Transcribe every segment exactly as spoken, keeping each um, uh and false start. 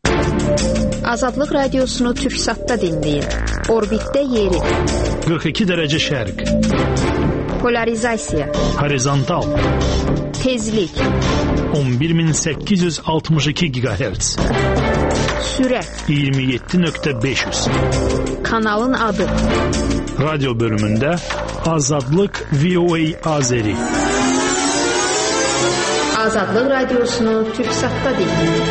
Azadlıq radiosunu Türksatda dinləyin. Orbitdə yeri. qırx iki dərəcə şərq. Polarizasiya. Horizontal. Tezlik. on bir min səkkiz yüz altmış iki gigahertz. Sürət. iyirmi yeddi nöqtə beş yüz. Kanalın adı. Radyo bölümündə Azadlıq V O A Azeri. Azadlıq radiosunu Türksatda dinləyin.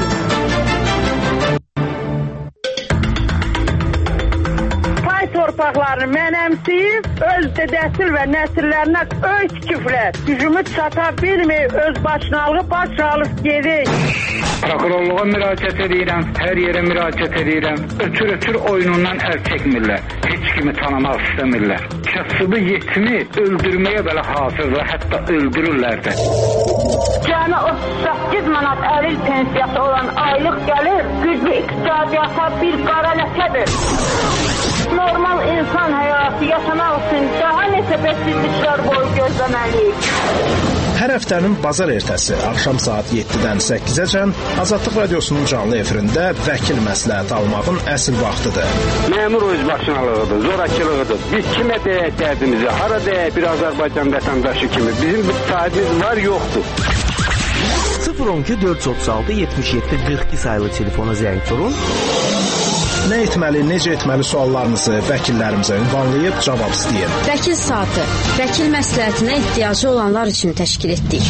Torpaqlarını mənəmsiyib, öz dədəsil və nəsillərinə öz küfrət, gücümü çata bilməyib, öz başınalığı baş alıb gedik. Prokurorluğa müraciət edirəm, hər yerə müraciət edirəm. Ötür-ötür oyunundan əl çəkmirlər, heç kimi tanımaq istəmirlər. Kasıbı yetimi öldürməyə belə hazırlar, hətta öldürürlər də. Cəmi otuz səkkiz manat əril pensiyası olan aylıq gəlir, güclü iqtisadiyyata bir qara ləkədir. Normal insan həyatı yaşamaq üçün daha neçə bəsizliklər boyu gözləməliyik. Hər həftənin bazar ertəsi axşam saat yeddidən səkkizəcən Azadlıq radiosunun canlı efirində vəkil məsləhət almağın əsl vaxtıdır. Məmur özbaşınalığıdır, zorakılığıdır. Biz kimə deyək dərdimizi, hara deyək bir Azərbaycan vətəndaşı kimi. Bizim bir sahibimiz var, yoxdur. sıfır on iki dörd yüz otuz altı yetmiş yeddi qırx iki sayılı telefona zəng vurun. Nə etməli, necə etməli suallarınızı vəkillərimizə ünvanlayıb cavab istəyin. Vəkil saatı, vəkil məsləhətinə ehtiyacı olanlar üçün təşkil etdik.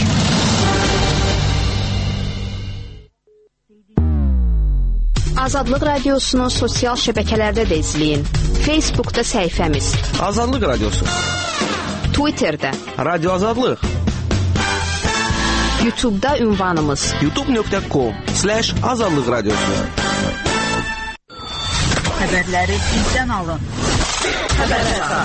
Azadlıq radiosunu sosial şəbəkələrdə də izləyin. Facebookda səhifəmiz Azadlıq radiosu, Twitterdə Radio Azadlıq, YouTube'da ünvanımız youtube nöqtə com slash azadlıq radiosu. Xəbərləri bizdən alın. Xəbərlər.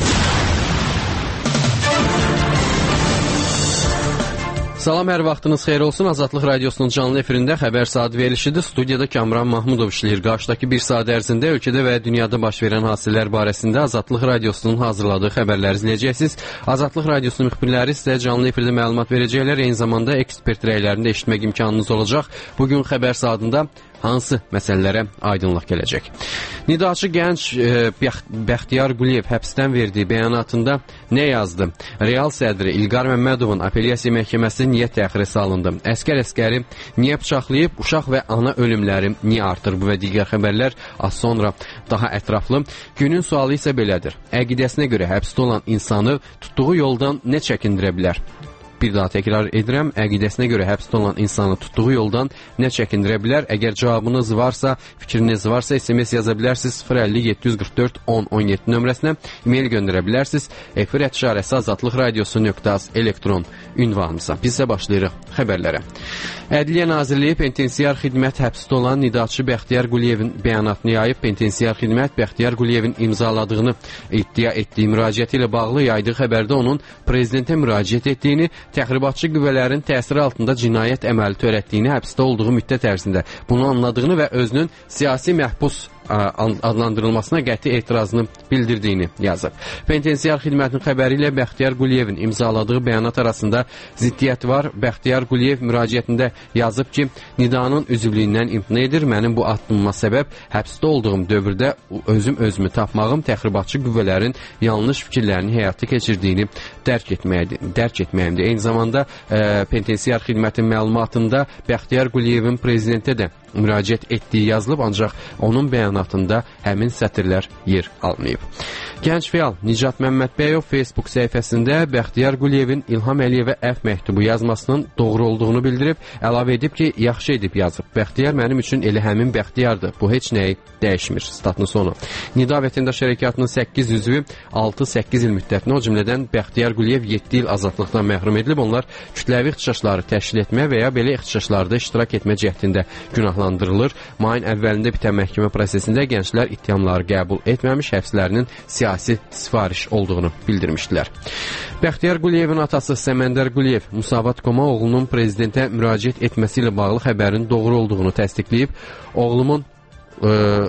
Salam, hər vaxtınız xeyir olsun. Azadlıq radiosunun canlı efirində xəbər saat verilişidir. Studiyada Kamran Mahmudov işləyir. Qarşıdakı bir saat ərzində ölkədə və dünyada baş verən hadisələr barəsində Azadlıq radiosunun hazırladığı xəbərləri izləyəcəksiniz. Azadlıq radiosunun müxbirləri sizə canlı efirdə məlumat verəcəklər. Eyni zamanda ekspert rəylərini də eşitmək imkanınız olacaq. Bugün xəbər saatında hansı məsələlərə aydınlıq gələcək? Nidaçı gənc e, Bəxtiyar Quliyev həbsdən verdiyi bəyanatında nə yazdı? Real sədri İlqar Məmmədovun apellyasiya məhkəməsi niyə təxirə salındı? Əskər əskəri niyə bıçaqlayıb? Uşaq və ana ölümləri niyə artır? Bu və digər xəbərlər az sonra daha ətraflı. Günün sualı isə belədir. Əqidəsinə görə həbsdə olan insanı tutduğu yoldan nə çəkindirə bilər? Bir daha təkrar edirəm, əqidəsinə görə həbsdə olan insanı tutduğu yoldan nə çəkindirə bilər? Əgər cavabınız varsa, fikriniz varsa, S M S yaza bilərsiniz sıfır əlli yeddi yüz qırx dörd on on yeddi nömrəsinə, e-mail göndərə bilərsiniz. Efir ətişarəsi azadlıq radiosu nöqtə az elektron ünvanımıza. Biz isə başlayırıq xəbərlərə. Ədliyyə Nazirliyi penitensiar xidmət həbsdə olan Nidaçı Bəxtiyar Quliyevin bəyanatını yayıb. Penitensiar xidmət Bəxtiyar Quliyevin imzaladığını iddia etdiyi müraciəti ilə bağlı yaydığı xəbərdə onun prezidentə müraciət etdiyini, təxribatçı qüvvələrin təsiri altında cinayət əməli törətdiyini, həbsdə olduğu müddət ərzində bunu anladığını və özünün siyasi məhbus adlandırılmasına qəti etirazını bildirdiyini yazıb. Penitensiar xidmətinin xəbəri ilə Bəxtiyar Quliyevin imzaladığı bəyanat arasında ziddiyyət var. Bəxtiyar Quliyev müraciətində yazıb ki, Nidanın üzvlüyündən imtina edir. Mənim bu addımıma səbəb həbsdə olduğum dövrdə özüm özümü tapmağım, təxribatçı qüvvələrin yanlış fikirlərini həyata keçirdiyini dərk etməyimdir. Dərk etməyimdir. Eyni zamanda e, penitensiar xidmətin məlumatında Bəxtiyar Quliyevin prezidentə də müraciət etdiyi yazılıb, ancaq onun bəyanatında həmin sətirlər yer almayıb. Gənc fəal Nicat Məmmədbəyov Facebook səhifəsində Bəxtiyar Quliyevin İlham Əliyevə əfv məktubu yazmasının doğru olduğunu bildirib, əlavə edib ki, yaxşı edib yazıb. Bəxtiyar mənim üçün elə həmin Bəxtiyardır. Bu heç nəyi dəyişmir. Statın sonu. Nida Vətəndaş Hərəkatının səkkiz üzvü altı səkkiz il müddətinə, o cümlədən Bəxtiyar Quliyev yeddi il azadlıqdan məhrum edilib. Onlar kütləvi ixtişaşları təşkil etmə və ya belə ixtişaşlarda iştirak etmə cəhdində günahlandırılır. Mayın əvvəlində bitən məhkəmə prosesində gənclər ittihamları qəbul etməmiş, həbslərinin siyasi sifariş olduğunu bildirmişdilər. Bəxtiyar Quliyevin atası Səməndər Quliyev Musavat Koma oğlunun prezidentə müraciət etməsi ilə bağlı xəbərin doğru olduğunu təsdiqləyib. Oğlumun e,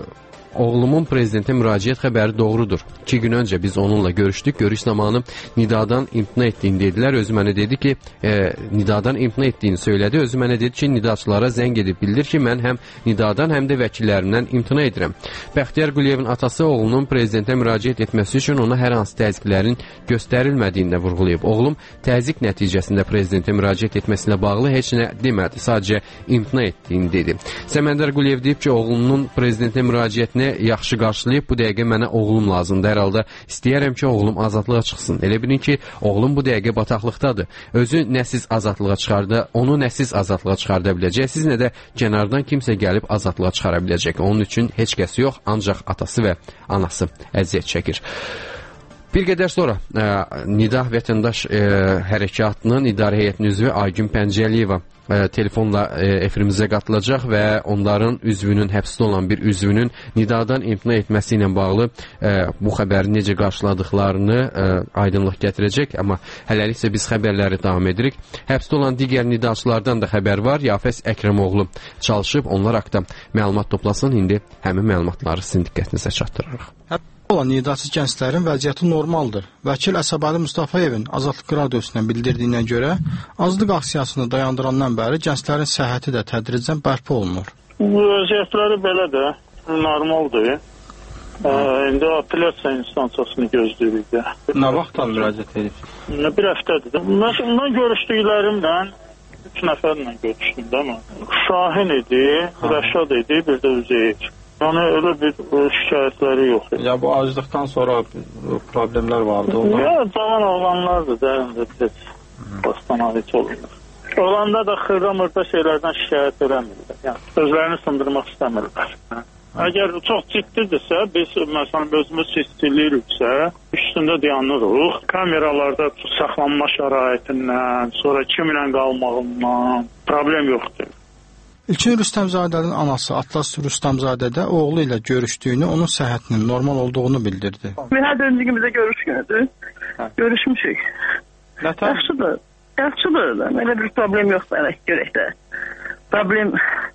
oğlumun prezidentə müraciət xəbəri doğrudur. İki gün öncə biz onunla görüşdük. Görüş zamanı nidadan imtina etdiyini dedilər. Özü mənə dedi ki, e, nidadan imtina etdiyini söylədi. Özü mənə dedi ki, nidaçılara zəng edib bildir ki, mən həm nidadan, həm də vəkillərimdən imtina edirəm. Bəxtiyar Quliyevin atası oğlunun prezidentə müraciət etməsi üçün ona hər hansı təzyiqlərin göstərilmədiyini də vurğulayıb. Oğlum təzyiq nəticəsində prezidentə müraciət etməsinə bağlı heç nə demədi, sadəcə imtina etdiyini dedi. Səməndər Quliyev deyib ki, oğlunun prezidentə müraciətini yaxşı qarşılayıb, bu dəqiqə mənə oğlum lazımdır. Hər halda istəyərəm ki, oğlum azadlığa çıxsın. Elə bilin ki, oğlum bu dəqiqə bataqlıqdadır. Özü nə siz azadlığa çıxarda, onu nə siz azadlığa çıxarda biləcəksiniz, nə də kənardan kimsə gəlib azadlığa çıxara biləcək. Onun üçün heç kəs yox, ancaq atası və anası əziyyət çəkir. Bir qədər sonra e, Nida Vətəndaş e, Hərəkatının idarə heyətinin üzvü Aygün Pəncəliyeva e, telefonla e, efirimizə qatılacaq və onların üzvünün, həbsdə olan bir üzvünün Nidadan imtina etməsi ilə bağlı e, bu xəbəri necə qarşıladıqlarını e, aydınlıq gətirəcək. Amma hələlik isə biz xəbərləri davam edirik. Həbsdə olan digər nidaçılardan da xəbər var. Yafəs Əkrəmoğlu çalışıb onlar haqqında məlumat toplasın. İndi həmin məlumatları sizin diqqətinizə çatdırırıq. olan nidaçı gənclərin vəziyyəti normaldır. Vəkil Əsəbəli Mustafayevin Azadlıq Radiosuna bildirdiyinə görə, azlıq aksiyasını dayandırandan bəri gənclərin səhhəti də tədricən bərpa olunur. Bu vəziyyətləri belə də normaldır. Ee, indi apellyasiya instansiyasını gözləyirik. Nə vaxtdan müraciət edirsiniz? Bir həftədir. Mən görüşdüklərimlə üç nəfərlə görüşdüm də mən. Şahin idi, Rəşad idi, bir də Üzeyir. Yəni öyle bir şikayətləri yox. Ya bu aclıqdan sonra problemlər vardı. Onlar. Ya cavan oğlanlardır da, biraz bastanavit olunur. Olanda da xırda-mırda şeylərdən şikayət eləmirlər. Yəni özlərini sındırmaq istəmirlər. Əgər çox ciddidirsə, biz məsələn özümüz hissləyiriksə, üstündə dayanırıq. Kameralarda saxlanma şəraitindən, sonra kimlə qalmağından problem yoxdur. İlkin Rüstəmzadənin anası Atlas Rüstəmzadə də oğlu ilə görüşdüyünü, onun səhhətinin normal olduğunu bildirdi. Hər döndüyü bizə görüşmüydü. Görüşmüşük. Nətər? Yaxşıdır. Yaxşıdır. Elə bir problem yoxdur elə görək də. Problem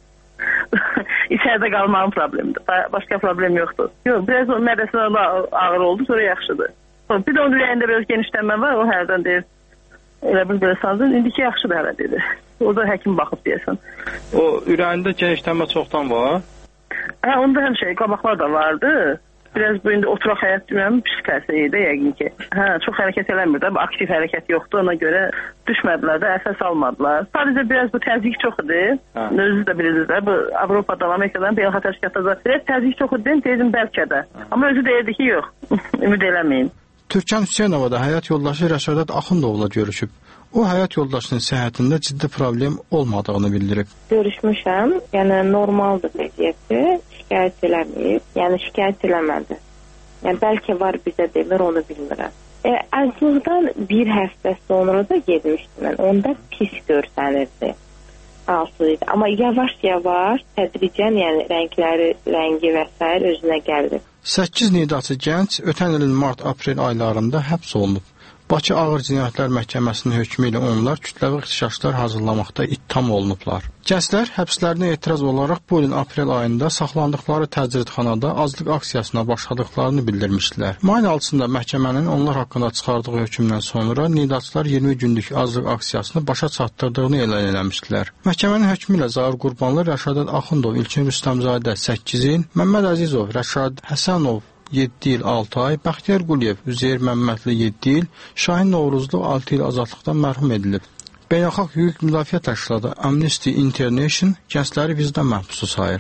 içəridə qalmağın problemidir. Başqa problem yoxdur. Yox, biraz o nədəsinə ağır oldu, sonra yaxşıdır. Bir də onun ürəyində biraz genişlənmə var, o hərdən deyir. Elə bir belə sanırım, indiki yaxşıdır hələ dedi. Orada həkim baxıb deyəsən. O ürəyində genişlənmə çoxdan var? Hə, onda həmişə qabaqlar da vardı. Biraz bu indi oturaq həyat dünyəmin psixik təsiri idi yəqin ki. Hə, çox hərəkət eləmir də, aktiv hərəkət yoxdur, ona görə düşmədilər də, əsas almadılar. Sadəcə biraz bu təzyiq çox idi. Hə. Özünüz də bilirsiniz də, bu Avropadan, Amerikadan beynəlxalq təşkilatlarda biraz təzyiq çox idi, dedim bəlkə də. Amma özü deyirdi ki, yox, ümid eləməyin. Türkan Hüseynova da həyat yoldaşı Rəşadat Axundovla görüşüb. O həyat yoldaşının səhhətində ciddi problem olmadığını bildirib. Görüşmüşəm, yəni normaldır vəziyyəti, şikayət eləməyib, yəni şikayət eləmədi. Yəni bəlkə var bizə demir, onu bilmirəm. E, azlıqdan bir həftə sonra da gedmişdim mən, onda pis görsənirdi. Alsızdı. Amma yavaş-yavaş, tədricən, yəni rəngləri, rəngi və s. özünə gəldi. səkkiz nidaçı gənc ötən ilin mart-aprel aylarında həbs olunub. Bakı Ağır Cinayətlər Məhkəməsinin hökmü ilə onlar kütləvi ixtişaşlar hazırlamaqda ittiham olunublar. Gənclər həbslərinə etiraz olaraq bu ilin aprel ayında saxlandıqları təcridxanada azlıq aksiyasına başladıqlarını bildirmişdilər. Mayın altısında məhkəmənin onlar haqqında çıxardığı hökmdən sonra nidaçlar iyirmi günlük azlıq aksiyasını başa çatdırdığını elan eləmişdilər. Məhkəmənin hökmü ilə Zaur Qurbanlı, Rəşadat Axundov, İlkin Rüstəmzadə səkkiz il, Məmməd Əzizov, Rəşad Həsənov yeddi il altı ay, Bəxtiyar Quliyev, Üzeyir Məmmədli yeddi il, Şahin Novruzlu altı il azadlıqdan mərhum edilib. Beynəlxalq Hüquq Müdafiə Təşkilatı Amnesty International gəncləri bizdən məhbusu sayır.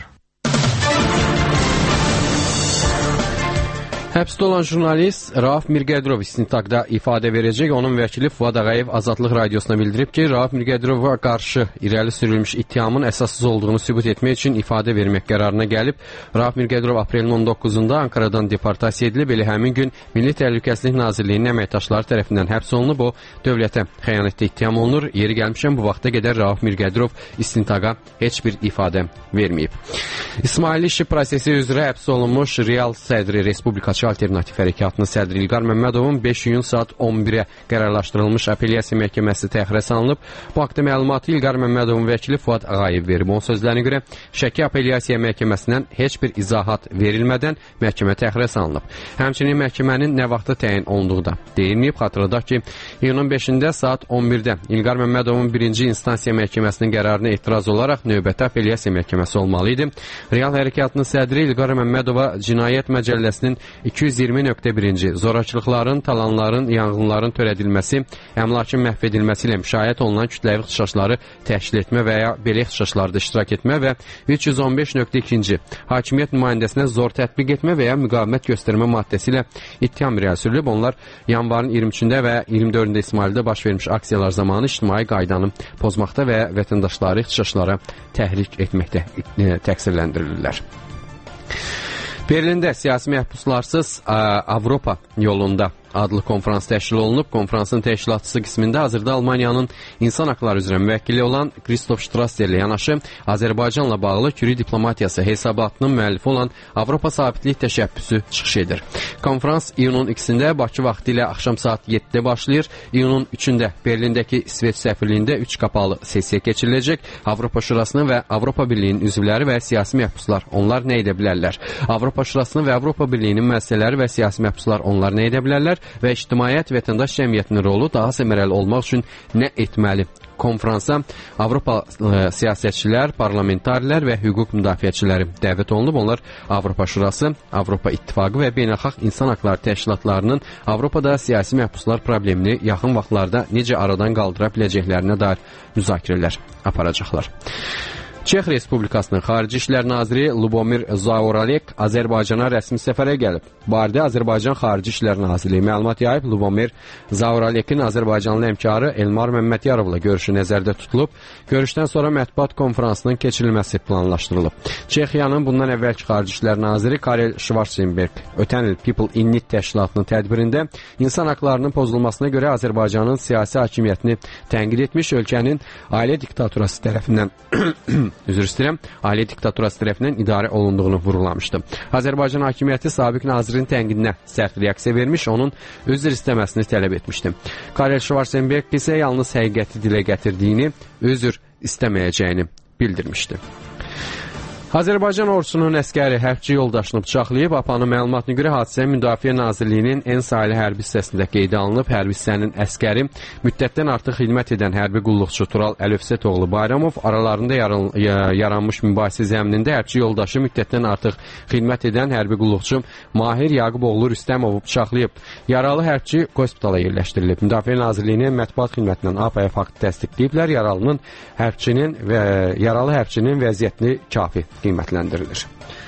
Həbsdə olan jurnalist Rauf Mirqədirov istintaqda ifadə verəcək. Onun vəkili Fuad Ağayev Azadlıq Radiosuna bildirib ki, Rauf Mirqədirova qarşı irəli sürülmüş ittihamın əsassız olduğunu sübut etmək üçün ifadə vermək qərarına gəlib. Rauf Mirqədirov aprelin on doqquzunda Ankaradan deportasiya edilib. Elə həmin gün Milli Təhlükəsizlik Nazirliyinin əməkdaşları tərəfindən həbs olunub. O, dövlətə xəyanətdə ittiham olunur. Yeri gəlmişəm, bu vaxta qədər Rauf Mirqədirov istintaqa heç bir ifadə verməyib. İsmail işi prosesi üzrə həbs olunmuş Real sədri Respublikaçı Azərbaycan Alternativ Hərəkatının sədri İlqar Məmmədovun beş iyun saat on birə qərarlaşdırılmış apellyasiya məhkəməsi təxirə salınıb. Bu haqda məlumatı İlqar Məmmədovun vəkili Fuad Ağayev verib. Onun sözlərinə görə Şəki apellyasiya məhkəməsindən heç bir izahat verilmədən məhkəmə təxirə salınıb. Həmçinin məhkəmənin nə vaxtda təyin olunduğu da deyilməyib. Xatırladaq ki, iyunun beşində saat on birdə İlqar Məmmədovun birinci instansiya məhkəməsinin qərarına etiraz olaraq növbəti apellyasiya məhkəməsi olmalı idi. Real Hərəkatının sədri İlqar Məmmədova Cinayət Məcəlləsinin iki yüz iyirmi nöqtə birinci zorakılıqların, talanların, yanğınların törədilməsi, əmlakın məhv edilməsi ilə müşahidə olunan kütləvi ixtişaşları təşkil etmə və ya belə ixtişaşlarda iştirak etmə və üç yüz on beş nöqtə ikinci hakimiyyət nümayəndəsinə zor tətbiq etmə və ya müqavimət göstərmə maddəsi ilə ittiham irəli sürülüb. Onlar yanvarın iyirmi üçündə və iyirmi dördündə İsmaildə baş vermiş aksiyalar zamanı ictimai qaydanı pozmaqda və vətəndaşları ixtişaşlara təhrik etməkdə təqsirləndirilirlər. Berlində siyasi məhbuslarsız Avropa yolunda adlı konferans təşkil olunub. Konferansın təşkilatçısı qismində hazırda Almaniyanın insan haqları üzrə müvəkkili olan Christoph Strasser ilə yanaşı Azərbaycanla bağlı Curie diplomatiyası hesabatının müəllifi olan Avropa Sabitlik Təşəbbüsü çıxış edir. Konferans iyunun ikisində Bakı vaxtı ilə axşam saat yeddidə başlayır. İyunun üçündə Berlindəki İsveç səfirliyində üç qapalı sessiya keçiriləcək. Avropa Şurasının və Avropa Birliyinin üzvləri və siyasi məhbuslar onlar nə edə bilərlər? Avropa Şurasının və Avropa Birliyinin müəssisələri və siyasi məhbuslar onlar nə edə bilərlər? Və ictimaiyyət vətəndaş cəmiyyətinin rolu daha səmərəli olmaq üçün nə etməli? Konferansa Avropa e, siyasətçilər, parlamentarilər və hüquq müdafiəçiləri dəvət olunub. Onlar Avropa Şurası, Avropa İttifaqı və Beynəlxalq İnsan Haqları Təşkilatlarının Avropada siyasi məhbuslar problemini yaxın vaxtlarda necə aradan qaldıra biləcəklərinə dair müzakirələr aparacaqlar. Çex Respublikasının Xarici İşlər Naziri Lubomir Zaoralek Azərbaycana rəsmi səfərə gəlib. Barədə Azərbaycan Xarici İşlər Nazirliyi məlumat yayıb. Lubomir Zaoralekin Azərbaycanlı həmkarı Elmar Məmmədyarovla görüşü nəzərdə tutulub. Görüşdən sonra mətbuat konferansının keçirilməsi planlaşdırılıb. Çexiyanın bundan əvvəlki Xarici İşlər Naziri Karel Schwarzenberg ötən il People in Need təşkilatının tədbirində insan haqlarının pozulmasına görə Azərbaycanın siyasi hakimiyyətini tənqid etmiş, ölkənin ailə diktaturası tərəfindən üzr istəyirəm, ailə diktaturası tərəfindən idarə olunduğunu vurğulamışdı. Azərbaycan hakimiyyəti sabiq nazirin tənqidinə sərt reaksiya vermiş, onun üzr istəməsini tələb etmişdi. Karel Schwarzenberg isə yalnız həqiqəti dilə gətirdiyini, üzr istəməyəcəyini bildirmişdi. Azərbaycan ordusunun əskəri hərbçi yoldaşını bıçaqlayıb. APA'nın məlumatına görə hadisə Müdafiə Nazirliyinin en saylı hərbi hissəsində qeydə alınıb. Hərbi hissənin əskəri müddətdən artıq xidmət edən hərbi qulluqçu Tural Əlifsətoğlu Bayramov aralarında yaranmış mübahisə zəminində hərbçi yoldaşı müddətdən artıq xidmət edən hərbi qulluqçu Mahir Yaquboğlu Rüstəmovu bıçaqlayıb. Yaralı hərbçi hospitala yerləşdirilib. Müdafiə Nazirliyinin mətbuat xidmətindən APA'ya faktı təsdiqləyiblər. Yaralının hərbçinin və yaralı hərbçinin vəziyyətini kafi qiymətləndirilir.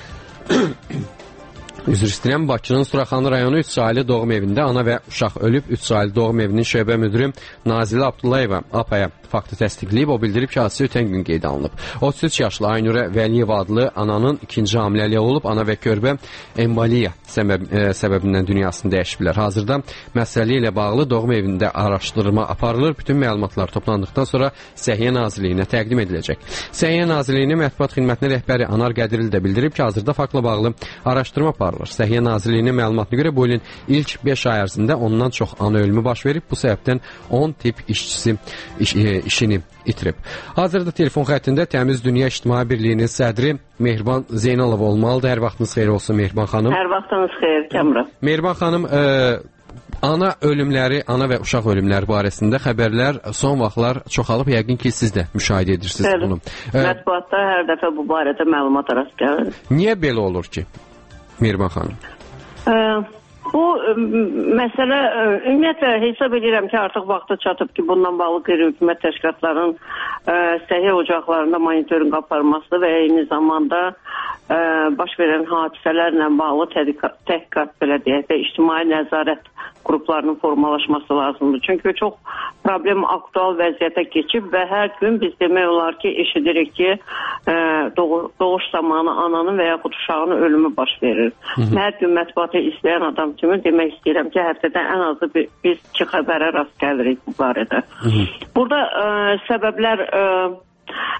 Üzr istəyirəm, Bakının Suraxanı rayonu üç saylı doğum evində ana və uşaq ölüb. üç saylı doğum evinin şöbə müdürü Nazilə Abdullayeva APA'ya faktı təsdiqləyib. O bildirib ki, hadisə ötən gün qeydə alınıb. otuz üç yaşlı Aynurə Vəliyeva adlı ananın ikinci hamiləliyi olub. Ana və körpə emboliya səbəb, e, səbəbindən dünyasını dəyişiblər. Hazırda məsələ ilə bağlı doğum evində araşdırma aparılır. Bütün məlumatlar toplandıqdan sonra Səhiyyə Nazirliyinə təqdim ediləcək. Səhiyyə Nazirliyinin mətbuat xidmətinin rəhbəri Anar Qədirli də bildirib ki, hazırda faktla bağlı araşdırma aparılır. Səhiyyə Nazirliyinin məlumatına görə bu ilin ilk beş ay ərzində ondan çox ana ölümü baş verib. Bu səbəbdən on tip işçisi iş, e, işini itirib. Hazırda telefon xəttində Təmiz Dünya İctimai Birliyinin sədri Mehriban Zeynalov olmalıdır. Hər vaxtınız xeyir olsun Mehriban xanım. Hər vaxtınız xeyir Kəmran. Mehriban xanım, e, ana ölümləri, ana və uşaq ölümləri barəsində xəbərlər son vaxtlar çoxalıb. Yəqin ki, siz də müşahidə edirsiniz Bəli. bunu. E, Mətbuatda hər dəfə bu barədə məlumat rast gəlir. Niyə belə olur ki, Mehriban xanım? E, Bu ə, məsələ ə, ümumiyyətlə hesab edirəm ki, artıq vaxtı çatıb ki, bundan bağlı qeyri-hökumət təşkilatlarının ə, səhiyyə ocaqlarında monitorinq aparması və eyni zamanda ə, baş verən hadisələrlə bağlı təhqiqat, belə deyək də, ictimai nəzarət qruplarının formalaşması lazımdır. Çünki çox problem aktual vəziyyətə keçib və hər gün biz demək olar ki, eşidirik ki, ə, doğu, doğuş zamanı ananın və yaxud uşağın ölümü baş verir. Hı -hı. Hər gün mətbuatı izləyən adam kimi demək istəyirəm ki, həftədə ən azı bir, biz iki xəbərə rast gəlirik bu barədə. Hı -hı. Burada ə, səbəblər ə,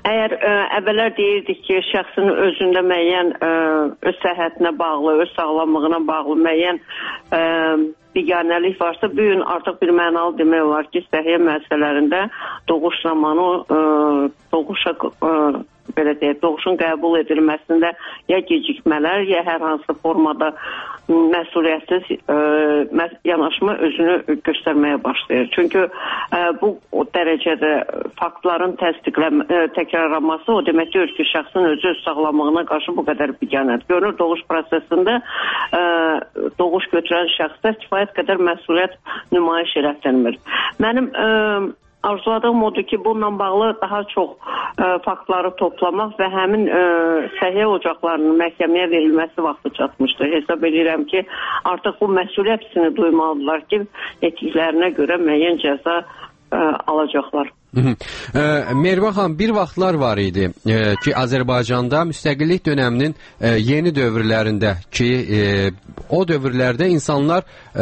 Əgər ə, əvvəllər deyirdik ki, şəxsin özündə müəyyən ə, öz səhhətinə bağlı, öz sağlamlığına bağlı müəyyən ə, biganəlik varsa, bu gün artıq bir mənalı demək olar ki, səhiyyə müəssisələrində doğuş zamanı ə, doğuşa ə, belə deyək, doğuşun qəbul edilməsində ya gecikmələr, ya hər hansı formada məsuliyyətsiz ə, yanaşma özünü göstərməyə başlayır. Çünki ə, bu o dərəcədə faktların təsdiqləm, ə, təkrarlanması o demək deyir ki, şəxsin özü öz sağlamlığına qarşı bu qədər biganət. Görünür, doğuş prosesində ə, doğuş götürən şəxslər kifayət qədər məsuliyyət nümayiş elətdirmir. Mənim ə, arzuladığım odur ki, bununla bağlı daha çox ə, faktları toplamaq və həmin ə, səhiyyə ocaqlarının məhkəməyə verilməsi vaxtı çatmışdır. Hesab edirəm ki, artıq bu məsuliyyət hissini duymalıdırlar ki, etdiklərinə görə müəyyən cəza ə, alacaqlar. Mehriban xanım, bir vaxtlar var idi e, ki, Azərbaycanda müstəqillik dönəminin e, yeni dövrlərində ki, e, o dövrlərdə insanlar e,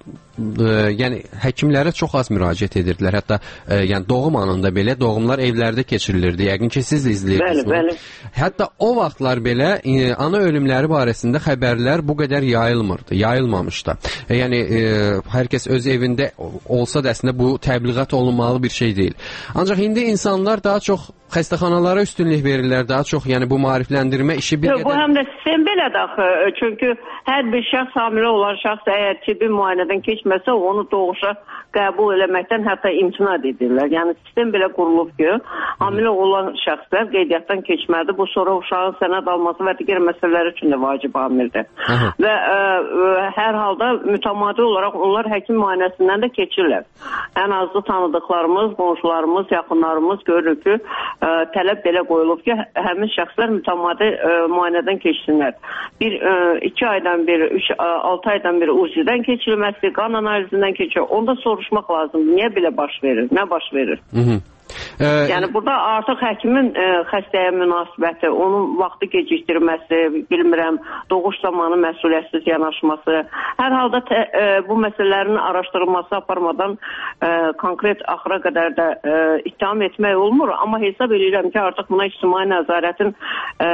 e, yəni həkimlərə çox az müraciət edirdilər. Hətta e, yəni doğum anında belə doğumlar evlərdə keçirilirdi. Yəqin ki, siz izləyirsiniz. Bəli, bəli. Hətta o vaxtlar belə e, ana ölümləri barəsində xəbərlər bu qədər yayılmırdı, yayılmamışdı. E, yəni e, hər kəs öz evində olsa da əslində bu təbliğat olunmalı bir şey deyil. Ancaq indi insanlar daha çox xəstəxanalara üstünlük verirlər, daha çox yəni bu maarifləndirmə işi bir Yo, qədər... Bu həm də sistem belədir axı. Çünki hər bir şəxs, hamilə olan şəxs əgər tibbi müayinədən keçməsə, onu doğuşa qəbul eləməkdən hətta imtina edirlər. Yəni sistem belə qurulub ki, hamilə olan şəxslər qeydiyyatdan keçməlidir. Bu sonra uşağın sənəd alması və digər məsələlər üçün də vacib amildir. Və ə, ə, hər halda mütəmadi olaraq onlar həkim müayinəsindən də keçirlər. Ən azı tanıdıqlarımız, qonşularımız, yaxınlarımız görür ki, ə, tələb belə qoyulub ki, həmin şəxslər mütəmadi ə, müayinədən keçsinlər. Bir, ə, iki aydan bir, üç, ə, altı aydan bir U Z I-dən keçirilməsi, qan analizindən keçir. Onda soruşmaq lazımdır. Niyə belə baş verir? Nə baş verir? Hı -hı. Ee, yəni burada artıq həkimin ə, xəstəyə münasibəti, onun vaxtı gecikdirməsi, bilmirəm, doğuş zamanı məsuliyyətsiz yanaşması, hər halda tə, ə, bu məsələlərin araşdırılması aparmadan ə, konkret axıra qədər də ə, ittiham etmək olmur. Amma hesab edirəm ki, artıq buna ictimai nəzarətin ə,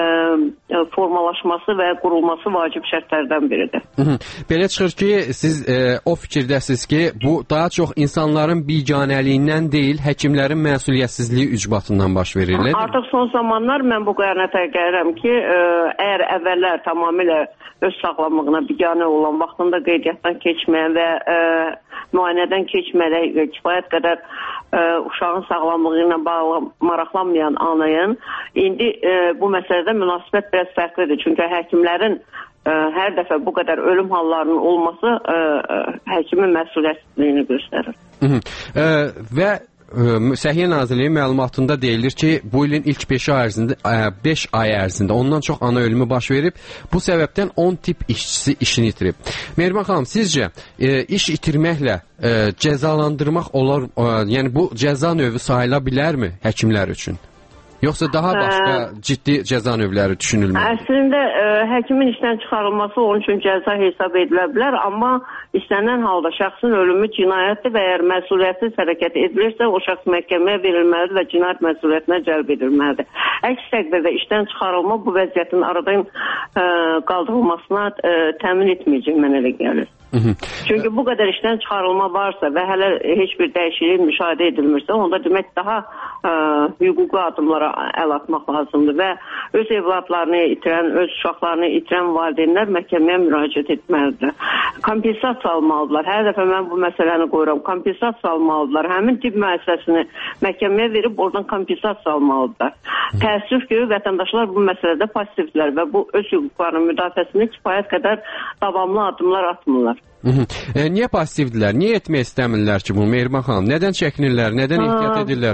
formalaşması və qurulması vacib şərtlərdən biridir. Hı -hı. Belə çıxır ki, siz ə, o fikirdəsiz ki, bu daha çox insanların biganəliyindən deyil, həkimlərin məsuliyyətsizliyi ücbatından baş verir. Artıq son zamanlar mən bu qənaətə gəlirəm ki, ə, əgər əvvəllər tamamilə öz sağlamlığına biganə olan, vaxtında qeydiyyatdan keçməyən və ə, müayinədən keçməyən və kifayət qədər ə, uşağın sağlamlığı ilə bağlı maraqlanmayan anayın, indi ə, bu məsələdə münasibət biraz fərqlidir. Çünki həkimlərin ə, hər dəfə bu qədər ölüm hallarının olması ə, ə, həkimin məsuliyyətsizliyini göstərir. Hı -hı. Ə, və Səhiyyə Nazirliyi məlumatında deyilir ki, bu ilin ilk beş ay ərzində, beş ay ərzində ondan çox ana ölümü baş verib. Bu səbəbdən on tip işçisi işini itirib. Mehriban xanım, sizcə e, iş itirməklə e, cəzalandırmaq olar, e, yəni bu cəza növü sayıla bilərmi həkimlər üçün? Yoxsa daha başqa ə, ciddi cəza növləri düşünülməli? Əslində ə, həkimin işdən çıxarılması onun üçün cəza hesab edilə bilər, amma istənilən halda şəxsin ölümü cinayətdir və əgər məsuliyyətsiz hərəkət edilirsə, o şəxs məhkəməyə verilməlidir və cinayət məsuliyyətinə cəlb edilməlidir. Əks təqdirdə işdən çıxarılma bu vəziyyətin aradan ə, qaldırılmasına ə, təmin etməyəcək, mənə elə gəlir. Hı -hı. Çünki bu qədər işdən çıxarılma varsa və hələ heç bir dəyişiklik müşahidə edilmirsə, onda demək daha ə, hüquqi adımlara əl atmaq lazımdır və öz evladlarını itirən, öz uşaqlarını itirən valideynlər məhkəməyə müraciət etməlidir. Kompensasiya almalıdırlar. Hər dəfə mən bu məsələni qoyuram. Kompensasiya almalıdırlar. Həmin tibb müəssisəsini məhkəməyə verib oradan kompensasiya almalıdırlar. Təəssüf ki, vətəndaşlar bu məsələdə passivdirlər və bu öz hüquqlarının müdafiəsini kifayət qədər davamlı adımlar atmırlar. Hı -hı. E, niyə passivdirlər? Niyə etmək istəmirlər ki bunu, Mehriban xanım? Nədən çəkinirlər? Nədən ehtiyat edirlər?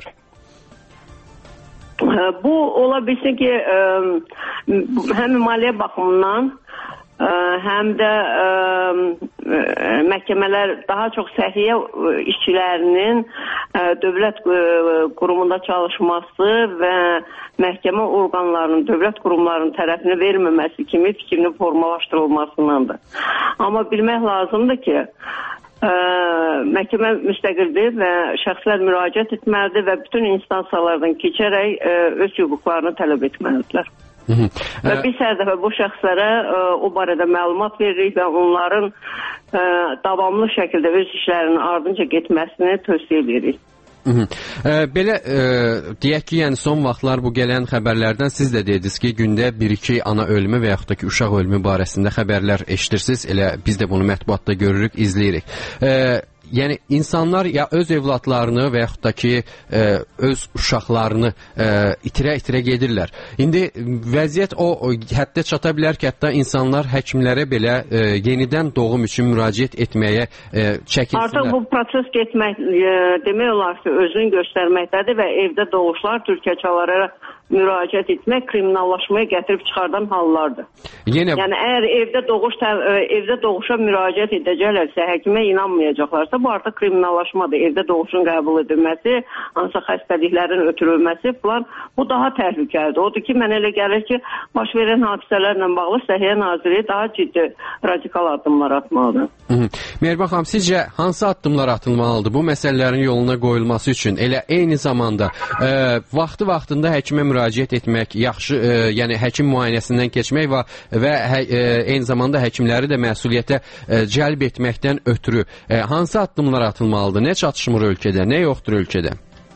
Bu ola bilsin ki, ə, həm maliyyə baxımından, ə, həm də ə, məhkəmələr daha çox səhiyyə işçilərinin ə, dövlət ə, qurumunda çalışması və məhkəmə orqanlarının, dövlət qurumlarının tərəfini verməməsi kimi fikrinin formalaşdırılmasındandır. Amma bilmək lazımdır ki, Ə, məhkəmə müstəqildir və şəxslər müraciət etməlidir və bütün instansiyalardan keçərək ə, öz hüquqlarını tələb etməlidirlər. Hı -hı. Və biz hər dəfə bu şəxslərə ə, o barədə məlumat veririk və onların ə, davamlı şəkildə öz işlərinin ardınca getməsini tövsiyə edirik. Hı -hı. E, belə e, deyək ki, yəni son vaxtlar bu gələn xəbərlərdən siz də dediniz ki, gündə bir iki ana ölümü və yaxud da ki, uşaq ölümü barəsində xəbərlər eşidirsiniz. Elə biz də bunu mətbuatda görürük, izləyirik. E, yəni insanlar ya öz evladlarını və yaxud da ki, e, öz uşaqlarını e, itirə-itirə gedirlər. İndi vəziyyət o, o həddə çata bilər ki, hətta insanlar həkimlərə belə e, yenidən doğum üçün müraciət etməyə e, çəkinsinlər. Artıq bu proses getmək e, demək olar ki, özünü göstərməkdədir və evdə doğuşlar türkəçalara müraciət etmək kriminallaşmaya gətirib çıxardan hallardır. Yenə... Yəni əgər evdə doğuş evdə doğuşa müraciət edəcəklərsə, həkimə inanmayacaqlarsa, bu artıq kriminallaşmadır. Evdə doğuşun qəbul edilməsi, hansı xəstəliklərin ötürülməsi falan, bu daha təhlükəlidir. Odur ki, mənə elə gəlir ki, baş verən hadisələrlə bağlı Səhiyyə Nazirliyi daha ciddi radikal addımlar atmalıdır. Mehriban xanım, sizcə hansı addımlar atılmalıdır bu məsələlərin yoluna qoyulması üçün? Elə eyni zamanda e, vaxtı-vaxtında həkimə müraciət etmək, yaxşı, e, yəni həkim müayinəsindən keçmək və, və hə, e, eyni zamanda həkimləri də məsuliyyətə e, cəlb etməkdən ötürü e, hansı addımlar atılmalıdır? Nə çatışmır ölkədə, nə yoxdur ölkədə?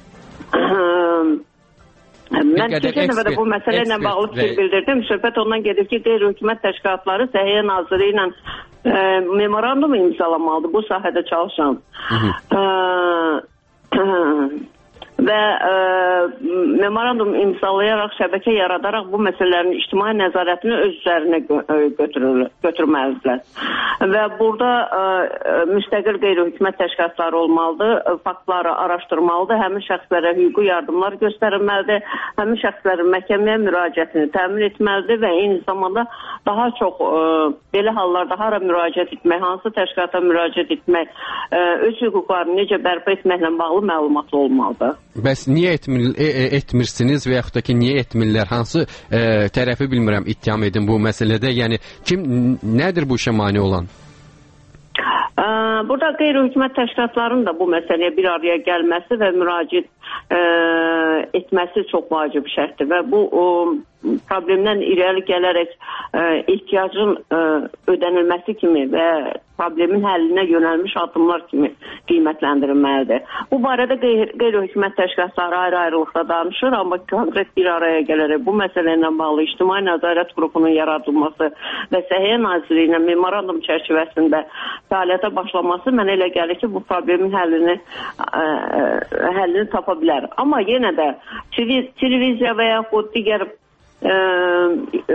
Mən keçən dəfə də bu məsələ ilə bağlı fikir bildirdim. Söhbət ondan gedir ki, qeyri-hökumət təşkilatları Səhiyyə Naziri ilə e, memorandum imzalamalıdır bu sahədə çalışan. E, e, və e, memorandum imzalayaraq, şəbəkə yaradaraq bu məsələlərin ictimai nəzarətini öz üzərinə götürməlidirlər. Və burada e, müstəqil qeyri-hökumət təşkilatları olmalıdır, faktları araşdırmalıdır, həmin şəxslərə hüquqi yardımlar göstərilməlidir, həmin şəxslərin məhkəməyə müraciətini təmin etməlidir və eyni zamanda daha çox e, belə hallarda hara müraciət etmək, hansı təşkilata müraciət etmək, e, öz hüquqlarını necə bərpa etməklə bağlı məlumatlı olmalıdır. Bəs niyə etmir, e, etmirsiniz və yaxud da ki, niyə etmirlər? Hansı e, tərəfi bilmirəm ittiham edin bu məsələdə? Yəni kim, nədir bu işə mane olan? Burada qeyri-hökumət təşkilatlarının da bu məsələyə bir araya gəlməsi və müraciət e, etməsi çox vacib şərtdir və bu o, problemdən irəli gələrək e, ehtiyacın e, ödənilməsi kimi və problemin həllinə yönəlmiş addımlar kimi qiymətləndirilməlidir. Bu barədə qeyri-hökumət təşkilatları ayrı-ayrılıqda danışır, amma konkret bir araya gələrək bu məsələ ilə bağlı ictimai nəzarət qrupunun yaradılması və Səhiyyə Nazirliyi ilə memorandum çərçivəsində fəaliyyətə başlaması mənə elə gəlir ki, bu problemin həllini, ə, həllini tapa bilər. Amma yenə də televiziya və yaxud digər ə, ə,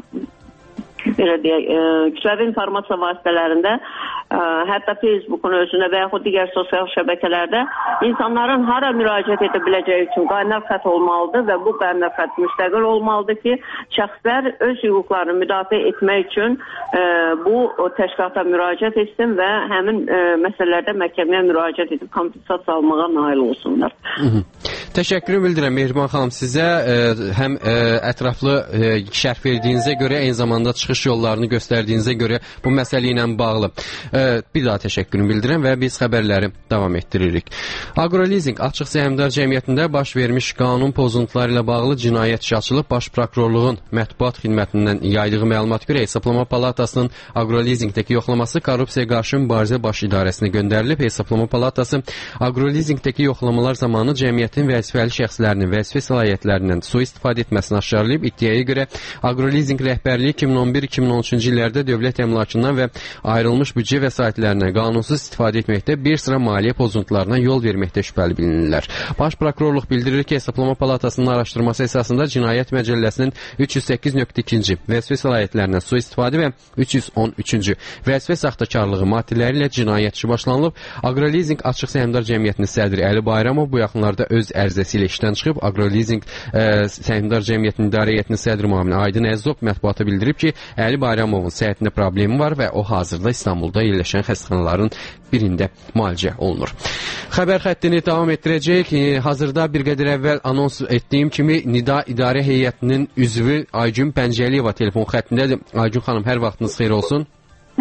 belə deyək, kütləvi informasiya vasitələrində, ə, hətta Facebookun özündə və yaxud digər sosial şəbəkələrdə insanların hara müraciət edə biləcəyi üçün qaynar xətt olmalıdır və bu qaynar xətt müstəqil olmalıdır ki, şəxslər öz hüquqlarını müdafiə etmək üçün ə, bu təşkilata müraciət etsin və həmin ə, məsələlərdə məhkəməyə müraciət edib kompensasiya almağa nail olsunlar. Hı -hı. Təşəkkür bildirəm Mehriban xanım sizə, ə, həm ə, ətraflı ə, şərh verdiyinizə görə, eyni zamanda çıxış yollarını göstərdiyinizə görə bu məsələ ilə bağlı. Ə, bir daha təşəkkürümü bildirəm və biz xəbərləri davam etdiririk. Agrolizing Açıq Səhmdar Cəmiyyətində baş vermiş qanun pozuntuları ilə bağlı cinayət işi açılıb. Baş prokurorluğun mətbuat xidmətindən yaydığı məlumata görə Hesablama Palatasının Agrolizingdəki yoxlaması Korrupsiyaya qarşı mübarizə baş idarəsinə göndərilib. Hesablama Palatası Agrolizingdəki yoxlamalar zamanı cəmiyyətin vəzifəli şəxslərinin vəzifə səlahiyyətlərindən sui-istifadə etməsini aşkarlayıb. İddiaya görə Agrolizing rəhbərliyi iki min on bir iki min on üçüncü illərdə dövlət əmlakından və ayrılmış büdcə vəsaitlərindən qanunsuz istifadə etməkdə bir sıra maliyyə pozuntularına yol verməkdə şübhəli bilinirlər. Baş prokurorluq bildirir ki, Hesablama Palatasının araşdırması əsasında Cinayət Məcəlləsinin üç yüz səkkiz nöqtə ikinci vəzifə səlahiyyətlərindən sui-istifadə və üç yüz on üçüncü vəzifə saxtakarlığı maddələri ilə cinayət işi başlanılıb. Agrolizing Açıq Səhmdar Cəmiyyətinin sədri Əli Bayramov bu yaxınlarda öz ərizəsi ilə işdən çıxıb. Agrolizing Səhmdar Cəmiyyətinin idarə heyətinin sədri müavini Aydın Əzzov mətbuata bildirib ki, Əli Bayramovun səhhətində problemi var və o hazırda İstanbulda yerləşən xəstəxanaların birində müalicə olunur. Xəbər xəttini davam etdirəcək. Hazırda bir qədər əvvəl anons etdiyim kimi Nida İdarə Heyətinin üzvü Aygün Pəncəliyeva telefon xəttindədir. Aygün xanım, hər vaxtınız xeyir olsun.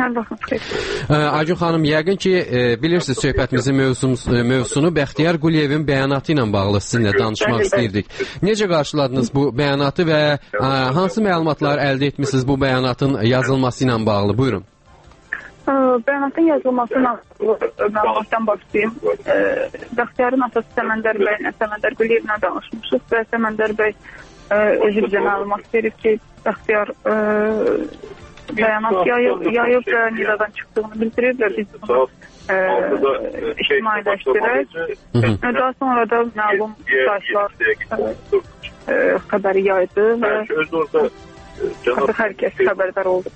Hər vaxtınız xeyir. Aygun xanım, yəqin ki, e, bilirsiniz söhbətimizin mövzumuz, e, mövzusunu Bəxtiyar Quliyevin bəyanatı ilə bağlı sizinlə danışmaq istəyirdik. Necə qarşıladınız bu bəyanatı və e, hansı məlumatlar əldə etmişsiniz bu bəyanatın yazılması ilə bağlı? Buyurun. Ə, bəyanatın yazılmasına məlumatdan başlayayım. Ə, Bəxtiyarın atası Səməndər bəylə, Səməndər Quliyevlə danışmışıq və Səməndər bəy ə, özü bizə məlumat verib ki, Bəxtiyar ə, bəyanat yayıb, yayıb və Nidadan çıxdığını bildirib və biz bunu e, ictimailəşdirək. Daha sonra da məlum saytlar e, e, xəbəri yaydı və artıq hər kəs xəbərdar oldu.